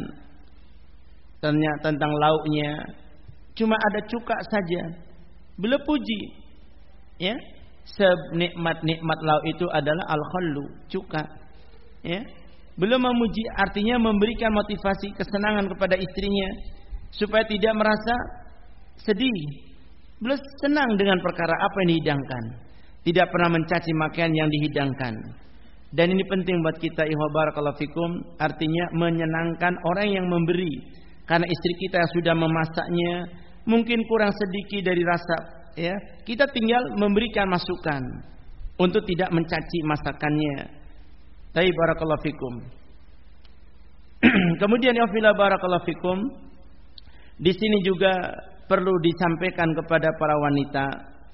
S1: tanya tentang lauknya, cuma ada cuka saja, beliau puji. Senikmat-nikmat lauk itu adalah al-khallu, cuka. Beliau memuji, artinya memberikan motivasi kesenangan kepada istrinya supaya tidak merasa sedih. Beliau senang dengan perkara apa yang dihidangkan, tidak pernah mencaci makan yang dihidangkan. Dan ini penting buat kita, ikhwah barakallahu fikum, artinya menyenangkan orang yang memberi. Karena istri kita yang sudah memasaknya mungkin kurang sedikit dari rasa, kita tinggal memberikan masukan untuk tidak mencaci masakannya. Tapi barakallahu fikum. Kemudian ya fillah barakallahu fikum, di sini juga perlu disampaikan kepada para wanita,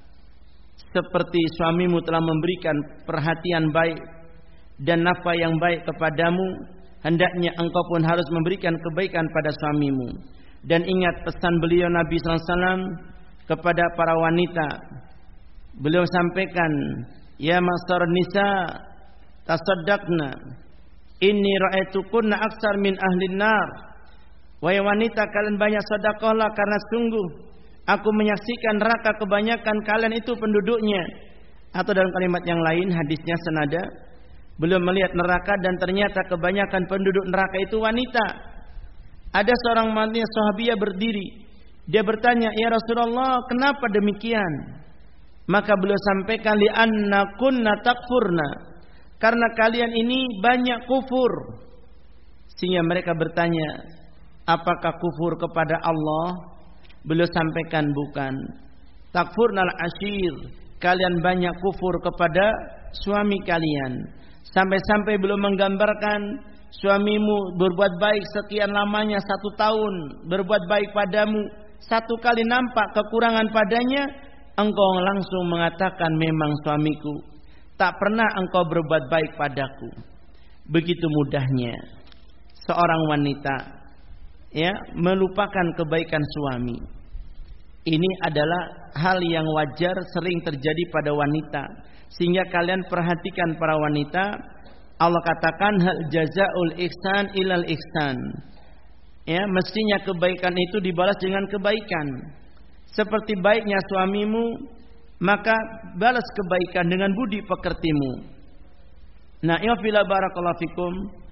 S1: seperti suamimu telah memberikan perhatian baik dan nafkah yang baik kepadamu, hendaknya engkau pun harus memberikan kebaikan pada suamimu. Dan ingat pesan beliau Nabi SAW, kepada para wanita. Beliau sampaikan, ya masar nisa tasaddaqna inni ra'aitukunna aksar min ahlin nar. Wahai wanita, kalian banyak sedekahlah karena sungguh aku menyaksikan neraka kebanyakan kalian itu penduduknya. Atau dalam kalimat yang lain hadisnya senada, beliau melihat neraka dan ternyata kebanyakan penduduk neraka itu wanita. Ada seorang wanita sahabiah berdiri. Dia bertanya, ya Rasulullah, kenapa demikian? Maka beliau sampaikan, li'anna kunna takfurna, karena kalian ini banyak kufur. Sehingga mereka bertanya, apakah kufur kepada Allah? Beliau sampaikan bukan. Takfurnal ashir, kalian banyak kufur kepada suami kalian. Sampai-sampai beliau menggambarkan, suamimu berbuat baik sekian lamanya 1 tahun, berbuat baik padamu, 1 kali nampak kekurangan padanya, engkau langsung mengatakan memang suamiku, tak pernah engkau berbuat baik padaku. Begitu mudahnya seorang wanita ya melupakan kebaikan suami. Ini adalah hal yang wajar sering terjadi pada wanita. Sehingga kalian perhatikan para wanita, Allah katakan hal jazaul ihsan ilal ihsan. Ya, mestinya kebaikan itu dibalas dengan kebaikan. Seperti baiknya suamimu, maka balas kebaikan dengan budi pekertimu. Nah, ya fila barakallahu fikum.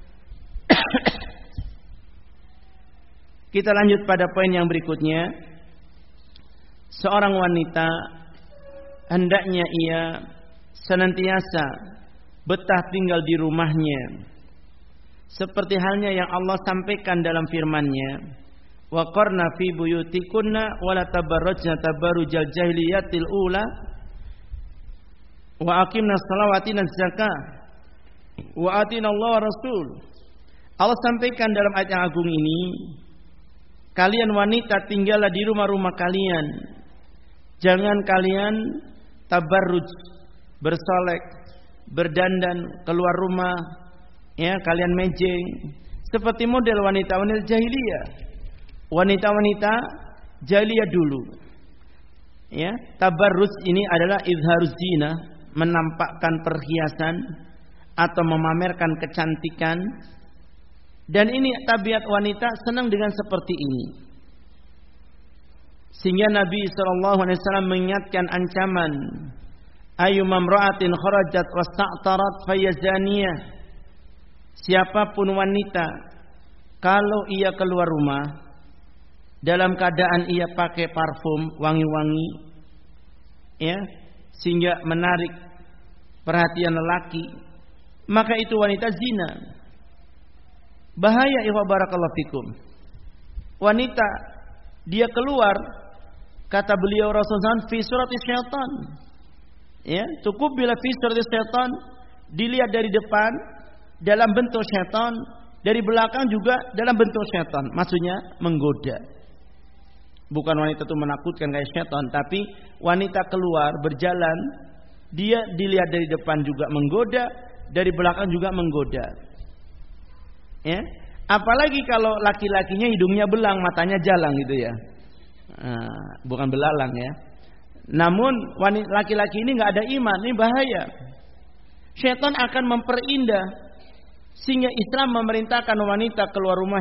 S1: Kita lanjut pada poin yang berikutnya. Seorang wanita hendaknya ia senantiasa betah tinggal di rumahnya, seperti halnya yang Allah sampaikan dalam firman-Nya, wa qarna fi buyutikunna wa la tabarrajna tabarrujal jahiliyatil ula wa aqimna salawatina zakah wa atina Allah wa rasul. Allah sampaikan dalam ayat yang agung ini, kalian wanita tinggallah di rumah-rumah kalian, jangan kalian tabarruj, bersolek, berdandan keluar rumah, ya kalian mejeng seperti model wanita-wanita jahiliyah, wanita-wanita jahiliyah dulu. Ya, tabarruj ini adalah izharuz zina, menampakkan perhiasan atau memamerkan kecantikan. Dan ini tabiat wanita senang dengan seperti ini. Sehingga Nabi SAW mengingatkan ancaman, ayyuma imra'atin kharajat wasta'tarat fayazaniyah. Siapapun wanita kalau ia keluar rumah dalam keadaan ia pakai parfum wangi-wangi, ya, sehingga menarik perhatian lelaki, maka itu wanita zina. Bahaya, ikhwah barakallahu fikum. Wanita dia keluar, kata beliau Rasulullah fi surati syaitan. Ya, cukup bila fi surati syaitan, dilihat dari depan dalam bentuk syaitan, dari belakang juga dalam bentuk syaitan. Maksudnya menggoda. Bukan wanita itu menakutkan kayak syaitan, tapi wanita keluar berjalan, dia dilihat dari depan juga menggoda, dari belakang juga menggoda. Ya, apalagi kalau laki-lakinya hidungnya belang, matanya jalang gitu ya. Bukan belalang ya. Namun laki-laki ini nggak ada iman, ini bahaya. Syaitan akan memperindah, sehingga Islam memerintahkan wanita keluar rumah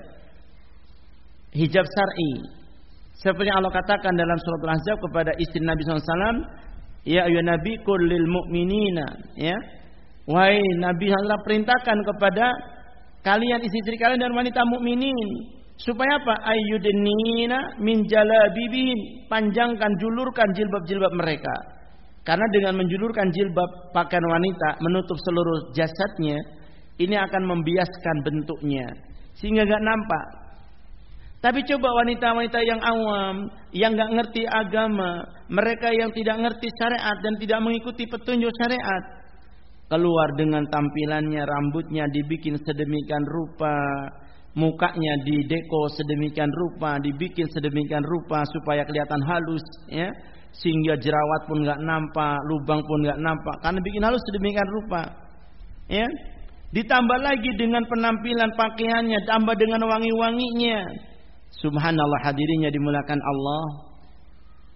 S1: hijab syar'i. Seperti yang Allah katakan dalam surat Al-Ahzab kepada istri Nabi SAW, ya ayyuhan nabi qul lil mu'minina, ya. Wahai Nabi, Allah perintahkan kepada kalian istri-istri kalian dan wanita mukminin supaya apa? Ayyudnina min jalabibin, panjangkan, julurkan jilbab-jilbab mereka. Karena dengan menjulurkan jilbab pakaian wanita menutup seluruh jasadnya, ini akan membiaskan bentuknya sehingga enggak nampak. Tapi coba wanita-wanita yang awam, yang enggak ngerti agama, mereka yang tidak ngerti syariat dan tidak mengikuti petunjuk syariat, keluar dengan tampilannya, rambutnya dibikin sedemikian rupa, mukanya dideko sedemikian rupa, dibikin sedemikian rupa supaya kelihatan halus, ya, sehingga jerawat pun nggak nampak, lubang pun nggak nampak, karena bikin halus sedemikian rupa, ya. Ditambah lagi dengan penampilan pakaiannya, tambah dengan wangi-wanginya. Subhanallah, hadirinnya dimulakan Allah.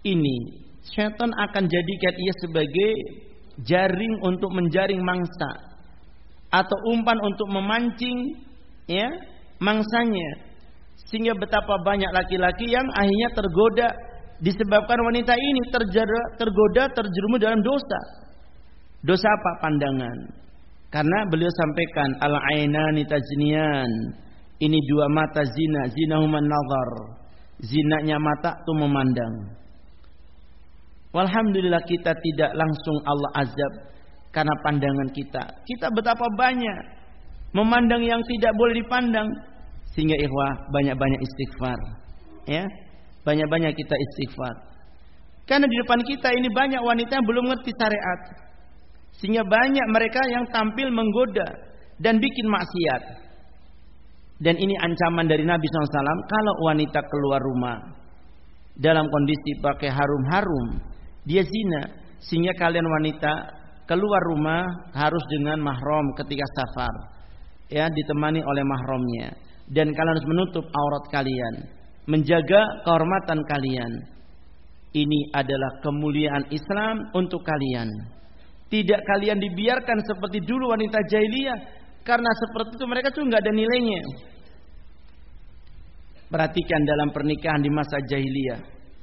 S1: ini, syaitan akan jadikan ia sebagai jaring untuk menjaring mangsa atau umpan untuk memancing ya mangsanya, sehingga betapa banyak laki-laki yang akhirnya tergoda disebabkan wanita ini tergoda terjerumus dalam dosa. Dosa apa? Pandangan. Karena beliau sampaikan al-ainani tajniyan, ini dua mata zina, zinahuman nazar, zinanya mata itu memandang. Walhamdulillah kita tidak langsung Allah azab karena pandangan kita. Kita betapa banyak memandang yang tidak boleh dipandang, sehingga ikhwah banyak-banyak istighfar. Ya, banyak-banyak kita istighfar. Karena di depan kita ini banyak wanita yang belum mengerti syariat, sehingga banyak mereka yang tampil menggoda dan bikin maksiat. Dan ini ancaman dari Nabi SAW, kalau wanita keluar rumah dalam kondisi pakai harum-harum, dia zina. Sehingga kalian wanita keluar rumah harus dengan mahram ketika safar, ya, ditemani oleh mahramnya. Dan kalian harus menutup aurat kalian, menjaga kehormatan kalian. Ini adalah kemuliaan Islam untuk kalian. Tidak kalian dibiarkan seperti dulu wanita jahiliyah, karena seperti itu mereka tuh nggak ada nilainya. Perhatikan dalam pernikahan di masa jahiliyah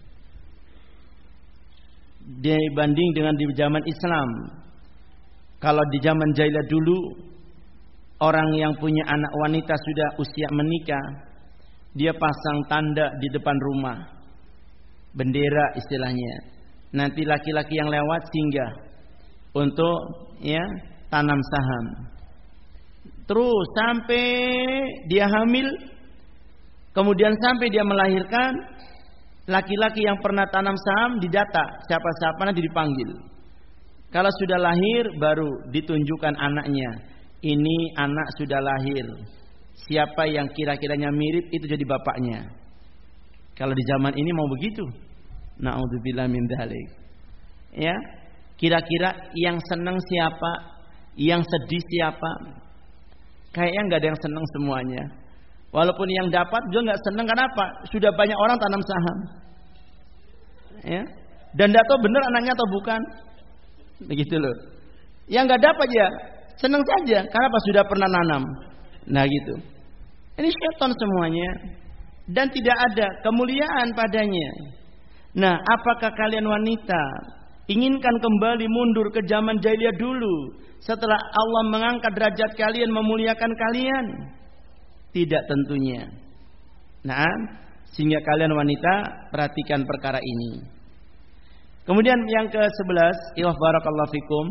S1: dibanding dengan di zaman Islam. Kalau di zaman jahiliyah dulu, orang yang punya anak wanita sudah usia menikah, dia pasang tanda di depan rumah, bendera istilahnya. Nanti laki-laki yang lewat singgah untuk ya tanam saham. Terus sampai dia hamil, kemudian sampai dia melahirkan, laki-laki yang pernah tanam saham didata, siapa-siapa nanti dipanggil. Kalau sudah lahir baru ditunjukkan anaknya. Ini anak sudah lahir, siapa yang kira-kiranya mirip itu jadi bapaknya. Kalau di zaman ini mau begitu? Na'udzubillah min dzalik. Ya, kira-kira yang senang siapa, yang sedih siapa? Kayaknya nggak ada yang senang semuanya. Walaupun yang dapat juga nggak senang, kenapa? Sudah banyak orang tanam saham, ya. Dan nggak tahu benar anaknya atau bukan, begitu loh. Yang nggak dapat ya senang saja, kenapa? Sudah pernah nanam. Nah gitu. Ini syaitan semuanya, dan tidak ada kemuliaan padanya. Nah, apakah kalian wanita inginkan kembali mundur ke zaman jahiliyah dulu, setelah Allah mengangkat derajat kalian, memuliakan kalian? Tidak tentunya. Nah, sehingga kalian wanita perhatikan perkara ini. Kemudian yang ke-11, ikhwah barakallahu fikum,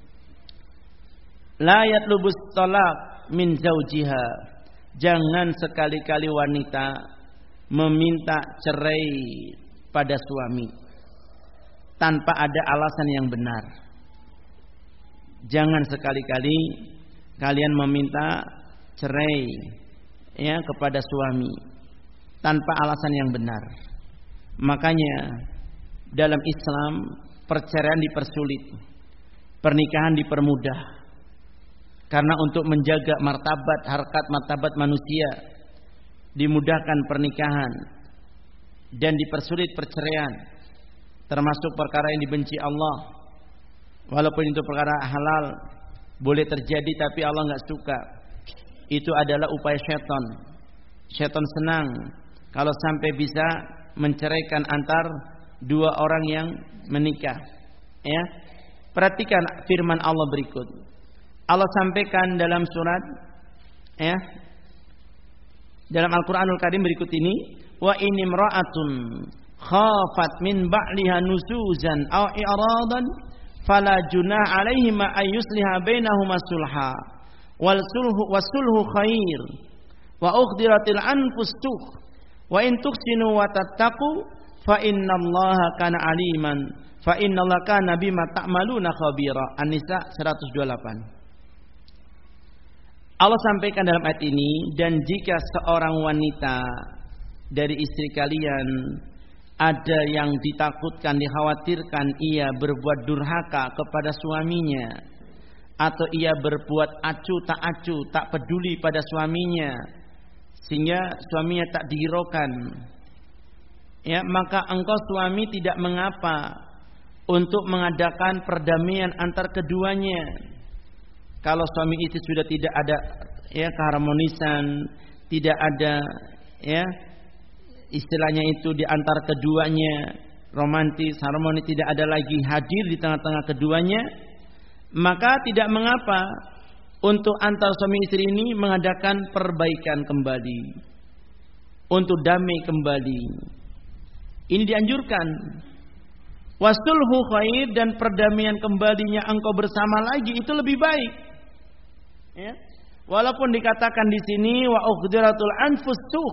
S1: la yatlubus talaq min zaujiha. Jangan sekali-kali wanita meminta cerai pada suami tanpa ada alasan yang benar. Jangan sekali-kali kalian meminta cerai ya kepada suami tanpa alasan yang benar. Makanya dalam Islam perceraian dipersulit, pernikahan dipermudah, karena untuk menjaga martabat, harkat martabat manusia dimudahkan pernikahan dan dipersulit perceraian, termasuk perkara yang dibenci Allah. Walaupun itu perkara halal, boleh terjadi, tapi Allah nggak suka. Itu adalah upaya syaitan. Syaitan senang kalau sampai bisa menceraikan antar dua orang yang menikah. Ya, perhatikan firman Allah berikut. Allah sampaikan dalam surat, ya, dalam Al-Quranul Karim berikut ini, wa in imra'atun khafat min ba'liha nusuzan aw i'radan fala junah 'alaihima ay yusliha bainahuma sulha wal sulhu khair wa ukhdiratil anfus tuh wa in tuksinu wa tattaqu fa innallaha kana aliman fa innallaha kana bima ta'maluna khabira. An-Nisa 128. Allah sampaikan dalam ayat ini, dan jika seorang wanita dari istri kalian ada yang ditakutkan, dikhawatirkan ia berbuat durhaka kepada suaminya, atau ia berbuat acuh, tak peduli pada suaminya, sehingga suaminya tak dihiraukan, ya, maka engkau suami tidak mengapa untuk mengadakan perdamaian antar keduanya. Kalau suami istri sudah tidak ada ya keharmonisan, tidak ada ya istilahnya itu di antara keduanya romantis, harmoni, tidak ada lagi hadir di tengah-tengah keduanya, maka tidak mengapa untuk antar suami istri ini mengadakan perbaikan kembali, untuk damai kembali. Ini dianjurkan. Wasulhu khair, dan perdamaian kembalinya engkau bersama lagi itu lebih baik. Ya. Walaupun dikatakan di sini wa uqdiratul anfus tuh.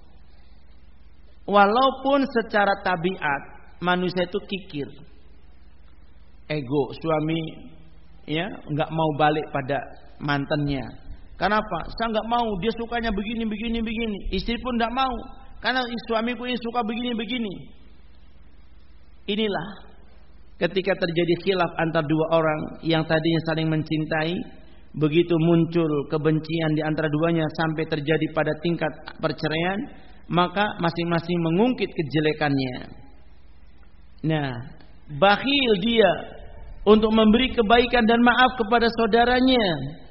S1: Walaupun secara tabiat manusia itu kikir, ego, suami ya nggak mau balik pada mantannya. Kenapa? Saya nggak mau, dia sukanya begini. Istri pun nggak mau, karena suamiku ini suka begini. Inilah ketika terjadi khilaf antara dua orang yang tadinya saling mencintai, begitu muncul kebencian di antara duanya sampai terjadi pada tingkat perceraian, maka masing-masing mengungkit kejelekannya. Nah, bakhil dia untuk memberi kebaikan dan maaf kepada saudaranya.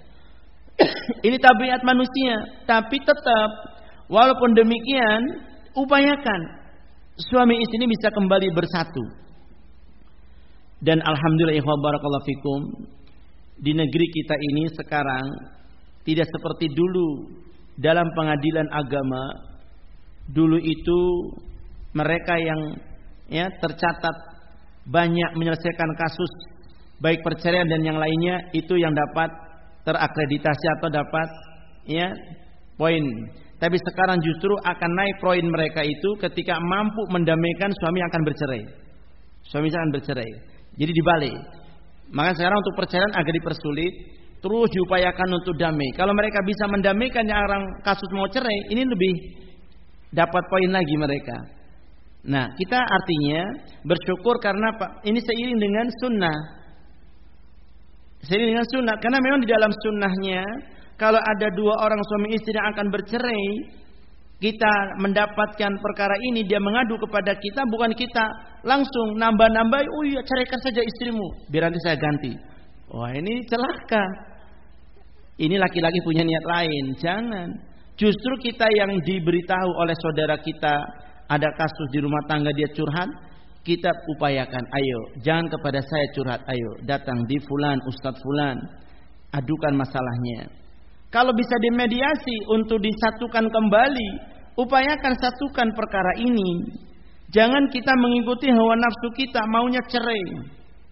S1: Ini tabiat manusia, tapi tetap walaupun demikian upayakan suami istri ini bisa kembali bersatu. Dan alhamdulillah ikhwan barakallahu fikum, di negeri kita ini sekarang tidak seperti dulu dalam pengadilan agama. Dulu itu mereka yang ya tercatat banyak menyelesaikan kasus baik perceraian dan yang lainnya, itu yang dapat terakreditasi atau dapat ya poin. Tapi sekarang justru akan naik poin mereka itu ketika mampu mendamaikan suami akan bercerai. Suami akan bercerai. Jadi dibalik. Maka sekarang untuk perceraian agak dipersulit, terus diupayakan untuk damai. Kalau mereka bisa mendamaikan yang orang kasus mau cerai, ini lebih dapat poin lagi mereka. Nah, kita artinya bersyukur karena ini seiring dengan sunnah. Seiring dengan sunnah, karena memang di dalam sunnahnya kalau ada dua orang suami istri yang akan bercerai, kita mendapatkan perkara ini, dia mengadu kepada kita, bukan kita langsung nambah-nambah, oh iya ceraikan saja istrimu, biar nanti saya ganti. Wah, ini celaka. Ini laki-laki punya niat lain. Jangan. Justru kita yang diberitahu oleh saudara kita ada kasus di rumah tangga dia curhat, kita upayakan, ayo jangan kepada saya curhat, ayo datang di fulan, ustadz fulan, adukan masalahnya. Kalau bisa dimediasi untuk disatukan kembali, upayakan satukan perkara ini. Jangan kita mengikuti hawa nafsu kita, maunya cerai.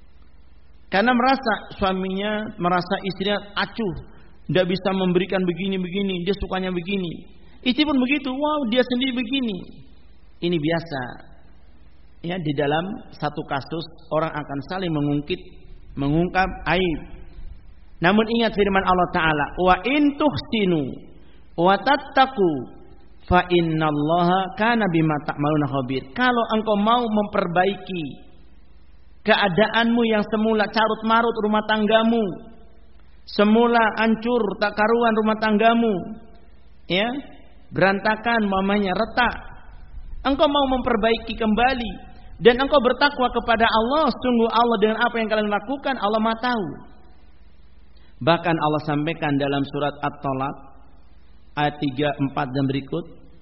S1: Karena suaminya merasa istrinya acuh, tidak bisa memberikan begini, dia sukanya begini. Istri pun begitu, wow dia sendiri begini. Ini biasa. Ya, di dalam satu kasus orang akan saling mengungkap aib. Namun ingat firman Allah Ta'ala, wa in tuhsinu wa tattaqu fa innallaha kana bima ta'maluna khabir. Kalau engkau mau memperbaiki keadaanmu yang semula carut marut rumah tanggamu, semula hancur tak karuan rumah tanggamu, ya berantakan mamanya, retak, engkau mau memperbaiki kembali dan engkau bertakwa kepada Allah, sungguh Allah dengan apa yang kalian lakukan Allah Maha tahu. Bahkan Allah sampaikan dalam surat At-Talaq ayat 3, 4 dan berikut,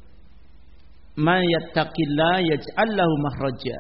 S1: "Man yattaqillaha yaj'al lahu makhraja."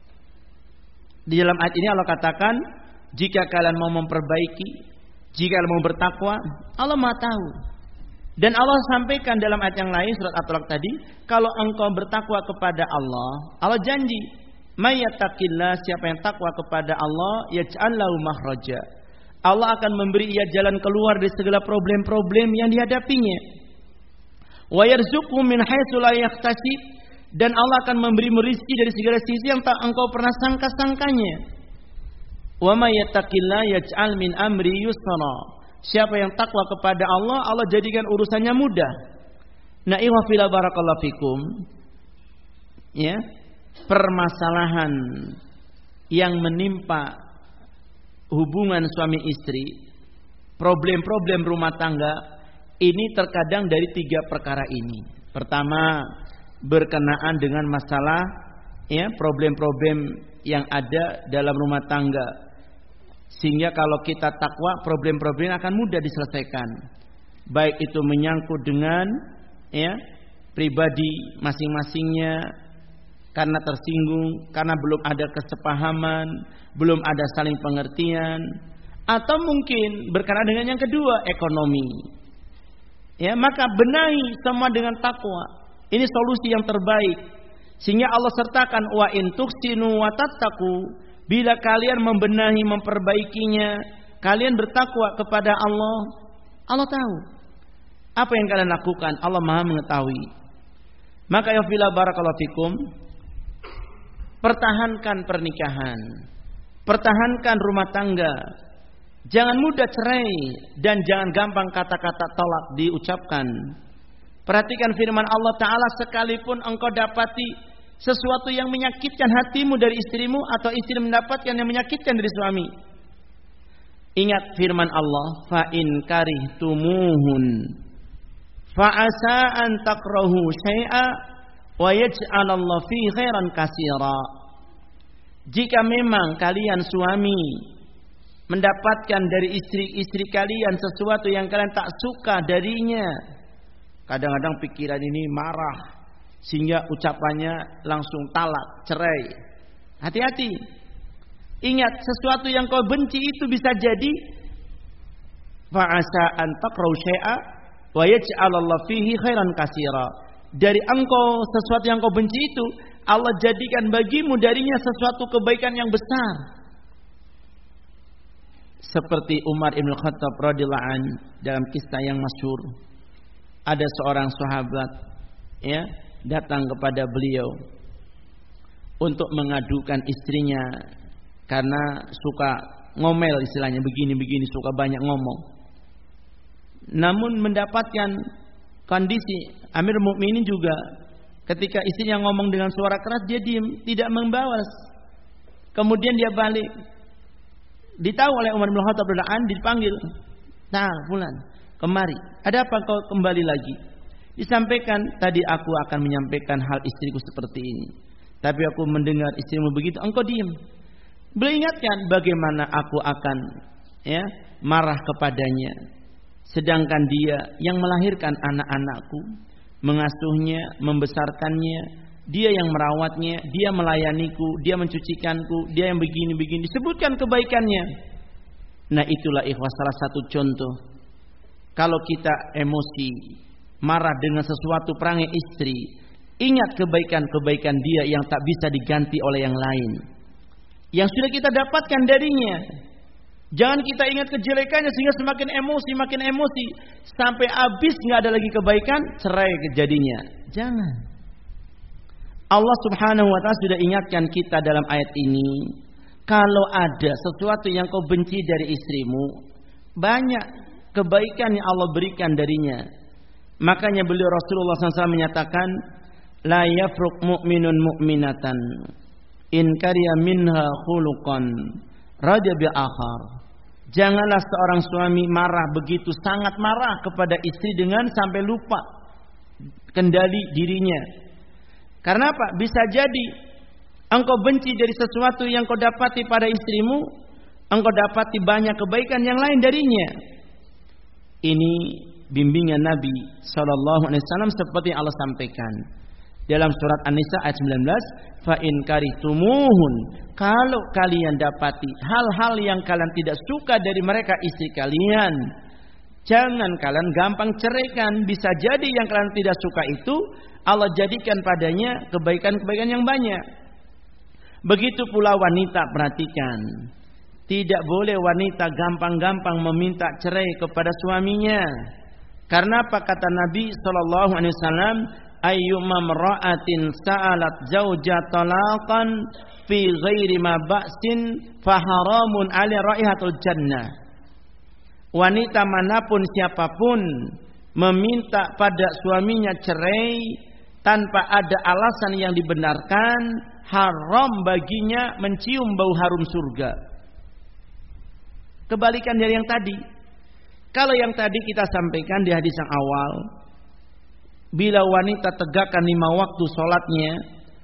S1: Di dalam ayat ini Allah katakan, jika kalian mau memperbaiki, jika kalian mau bertakwa, Allah Maha tahu. Dan Allah sampaikan dalam ayat yang lain surat At-Talaq tadi, kalau engkau bertakwa kepada Allah, Allah janji, "Man yattaqillaha," siapa yang takwa kepada Allah, yaj'al lahu makhraja, Allah akan memberi ia jalan keluar dari segala problem-problem yang dihadapinya. Wa yarzuqhu min haitsu la yahtasib, dan Allah akan memberi rezeki dari segala sisi yang tak engkau pernah sangka-sangkanya. Wa may yattaqillaha yaj'al min amri yusra. Siapa yang takwa kepada Allah, Allah jadikan urusannya mudah. Nah, ikhwa fillah barakallahu fikum. Ya, permasalahan yang menimpa hubungan suami istri, problem-problem rumah tangga ini terkadang dari 3 perkara ini. Pertama, berkenaan dengan masalah ya problem-problem yang ada dalam rumah tangga. Sehingga kalau kita takwa, problem-problem akan mudah diselesaikan. Baik itu menyangkut dengan ya pribadi masing-masingnya karena tersinggung, karena belum ada kesepahaman, belum ada saling pengertian, atau mungkin berkenaan dengan yang kedua, ekonomi. Ya, maka benahi semua dengan takwa. Ini solusi yang terbaik. Sehingga Allah sertakan wa in tuksinu wa tattaqu. Bila kalian membenahi, memperbaikinya, kalian bertakwa kepada Allah, Allah tahu apa yang kalian lakukan, Allah Maha mengetahui. Maka ya fillah barakallahu fikum, pertahankan pernikahan, pertahankan rumah tangga. Jangan mudah cerai dan jangan gampang kata-kata tolak diucapkan. Perhatikan firman Allah Ta'ala, sekalipun engkau dapati sesuatu yang menyakitkan hatimu dari istrimu atau istri mendapatkan yang menyakitkan dari suami, ingat firman Allah, fa in karihtumuhun fa asa an takrahu syai'a wa yaj'alallahu fi khairan katsira. Jika memang kalian suami mendapatkan dari istri-istri kalian sesuatu yang kalian tak suka darinya, kadang-kadang pikiran ini marah sehingga ucapannya langsung talak, cerai. Hati-hati. Ingat, sesuatu yang kau benci itu bisa jadi fa'asa an takrahu syai'a wa yaj'alallahu fihi khairan katsira. Dari engkau sesuatu yang kau benci itu, Allah jadikan bagimu darinya sesuatu kebaikan yang besar. Seperti Umar Ibn Khattab radhiyallahu an dalam kisah yang masyhur. Ada seorang sahabat ya datang kepada beliau untuk mengadukan istrinya karena suka ngomel, istilahnya begini-begini, suka banyak ngomong. Namun mendapatkan kondisi Amirul Mukminin juga ketika istrinya ngomong dengan suara keras, dia diam, tidak membalas. Kemudian dia balik. Ditahu oleh Umar bin Khattab radhiyallahu anhu, dipanggil. "Nah, fulan, kemari. Ada apa kau kembali lagi?" Disampaikan, "Tadi aku akan menyampaikan hal istriku seperti ini, tapi aku mendengar istrimu begitu, engkau diam." Beliau ingatkan, bagaimana aku akan ya marah kepadanya, sedangkan dia yang melahirkan anak-anakku, mengasuhnya, membesarkannya, dia yang merawatnya, dia melayaniku, dia mencucikanku, dia yang begini-begini, disebutkan kebaikannya. Nah, itulah ikhwas salah satu contoh. Kalau kita emosi, marah dengan sesuatu perangai istri, ingat kebaikan-kebaikan dia yang tak bisa diganti oleh yang lain, yang sudah kita dapatkan darinya. Jangan kita ingat kejelekannya sehingga semakin emosi, makin emosi, sampai habis nggak ada lagi kebaikan, cerai kejadinya. Jangan. Allah Subhanahu wa Ta'ala sudah ingatkan kita dalam ayat ini, kalau ada sesuatu yang kau benci dari istrimu, banyak kebaikan yang Allah berikan darinya. Makanya beliau Rasulullah SAW menyatakan, la yafruq mu'minun mu'minatan in kariya minha khuluqan raja bi akhar. Janganlah seorang suami marah, begitu sangat marah kepada istri dengan sampai lupa kendali dirinya. Karena apa? Bisa jadi engkau benci dari sesuatu yang kau dapati pada istrimu, engkau dapati banyak kebaikan yang lain darinya. Ini bimbingan Nabi SAW seperti yang Allah sampaikan dalam surat An-Nisa ayat 19, fa in karihtumuhun, kalau kalian dapati hal-hal yang kalian tidak suka dari mereka istri kalian, jangan kalian gampang ceraikan. Bisa jadi yang kalian tidak suka itu Allah jadikan padanya kebaikan-kebaikan yang banyak. Begitu pula wanita, perhatikan, tidak boleh wanita gampang-gampang meminta cerai kepada suaminya. Karena apa kata Nabi sallallahu alaihi wasallam, ayyuma mar'atin sa'alat zawja talaqan fi ghairi ma ba'sin fa haramun 'ala raihatul jannah. Wanita manapun siapapun meminta pada suaminya cerai tanpa ada alasan yang dibenarkan, haram baginya mencium bau harum surga. Kebalikan dari yang tadi. Kalau yang tadi kita sampaikan di hadis yang awal, bila wanita tegakkan 5 waktu sholatnya,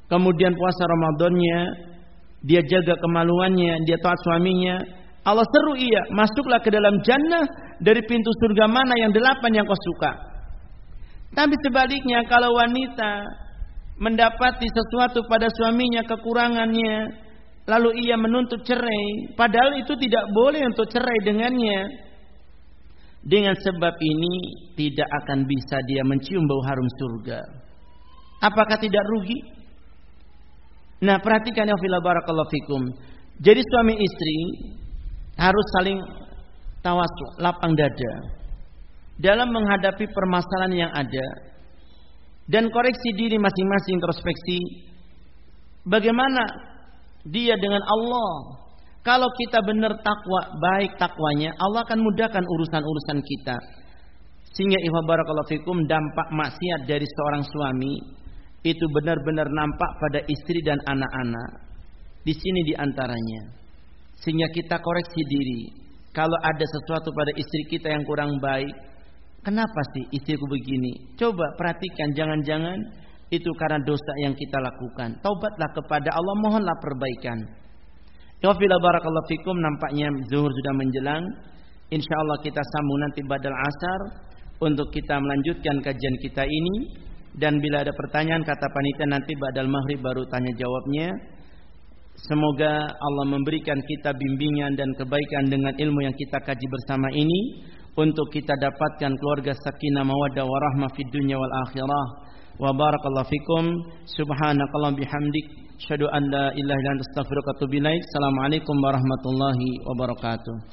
S1: kemudian puasa Ramadannya, dia jaga kemaluannya, dia taat suaminya, Allah seru ia, masuklah ke dalam jannah dari pintu surga mana yang 8 yang kau suka. Tapi sebaliknya, kalau wanita mendapati sesuatu pada suaminya kekurangannya, lalu ia menuntut cerai, padahal itu tidak boleh untuk cerai dengannya. Dengan sebab ini tidak akan bisa dia mencium bau harum surga. Apakah tidak rugi? Nah, perhatikan ya fillah barakallahu fikum. Jadi suami istri harus saling tawasul, lapang dada dalam menghadapi permasalahan yang ada, dan koreksi diri masing-masing, introspeksi bagaimana dia dengan Allah. Kalau kita benar takwa, baik takwanya, Allah akan mudahkan urusan-urusan kita. Sehingga ikhwah barakallahu fikum, dampak maksiat dari seorang suami itu benar-benar nampak pada istri dan anak-anak. Di sini diantaranya. Sehingga kita koreksi diri. Kalau ada sesuatu pada istri kita yang kurang baik, kenapa sih istriku begini? Coba perhatikan, jangan-jangan itu karena dosa yang kita lakukan. Taubatlah kepada Allah, mohonlah perbaikan. Wafila barakallahu fikum, nampaknya zuhur sudah menjelang. Insyaallah kita sambung nanti badal asar untuk kita melanjutkan kajian kita ini. Dan bila ada pertanyaan, kata panitia nanti badal maghrib baru tanya jawabnya. Semoga Allah memberikan kita bimbingan dan kebaikan dengan ilmu yang kita kaji bersama ini, untuk kita dapatkan keluarga sakinah mawaddah warahmah fid dunya wal akhirah. Wa barakallahu fikum. Subhanakallahumma bihamdik, asyhadu an la ilaha illa anta, astaghfiruka wa atubu ilaik. Assalamualaikum warahmatullahi wabarakatuh.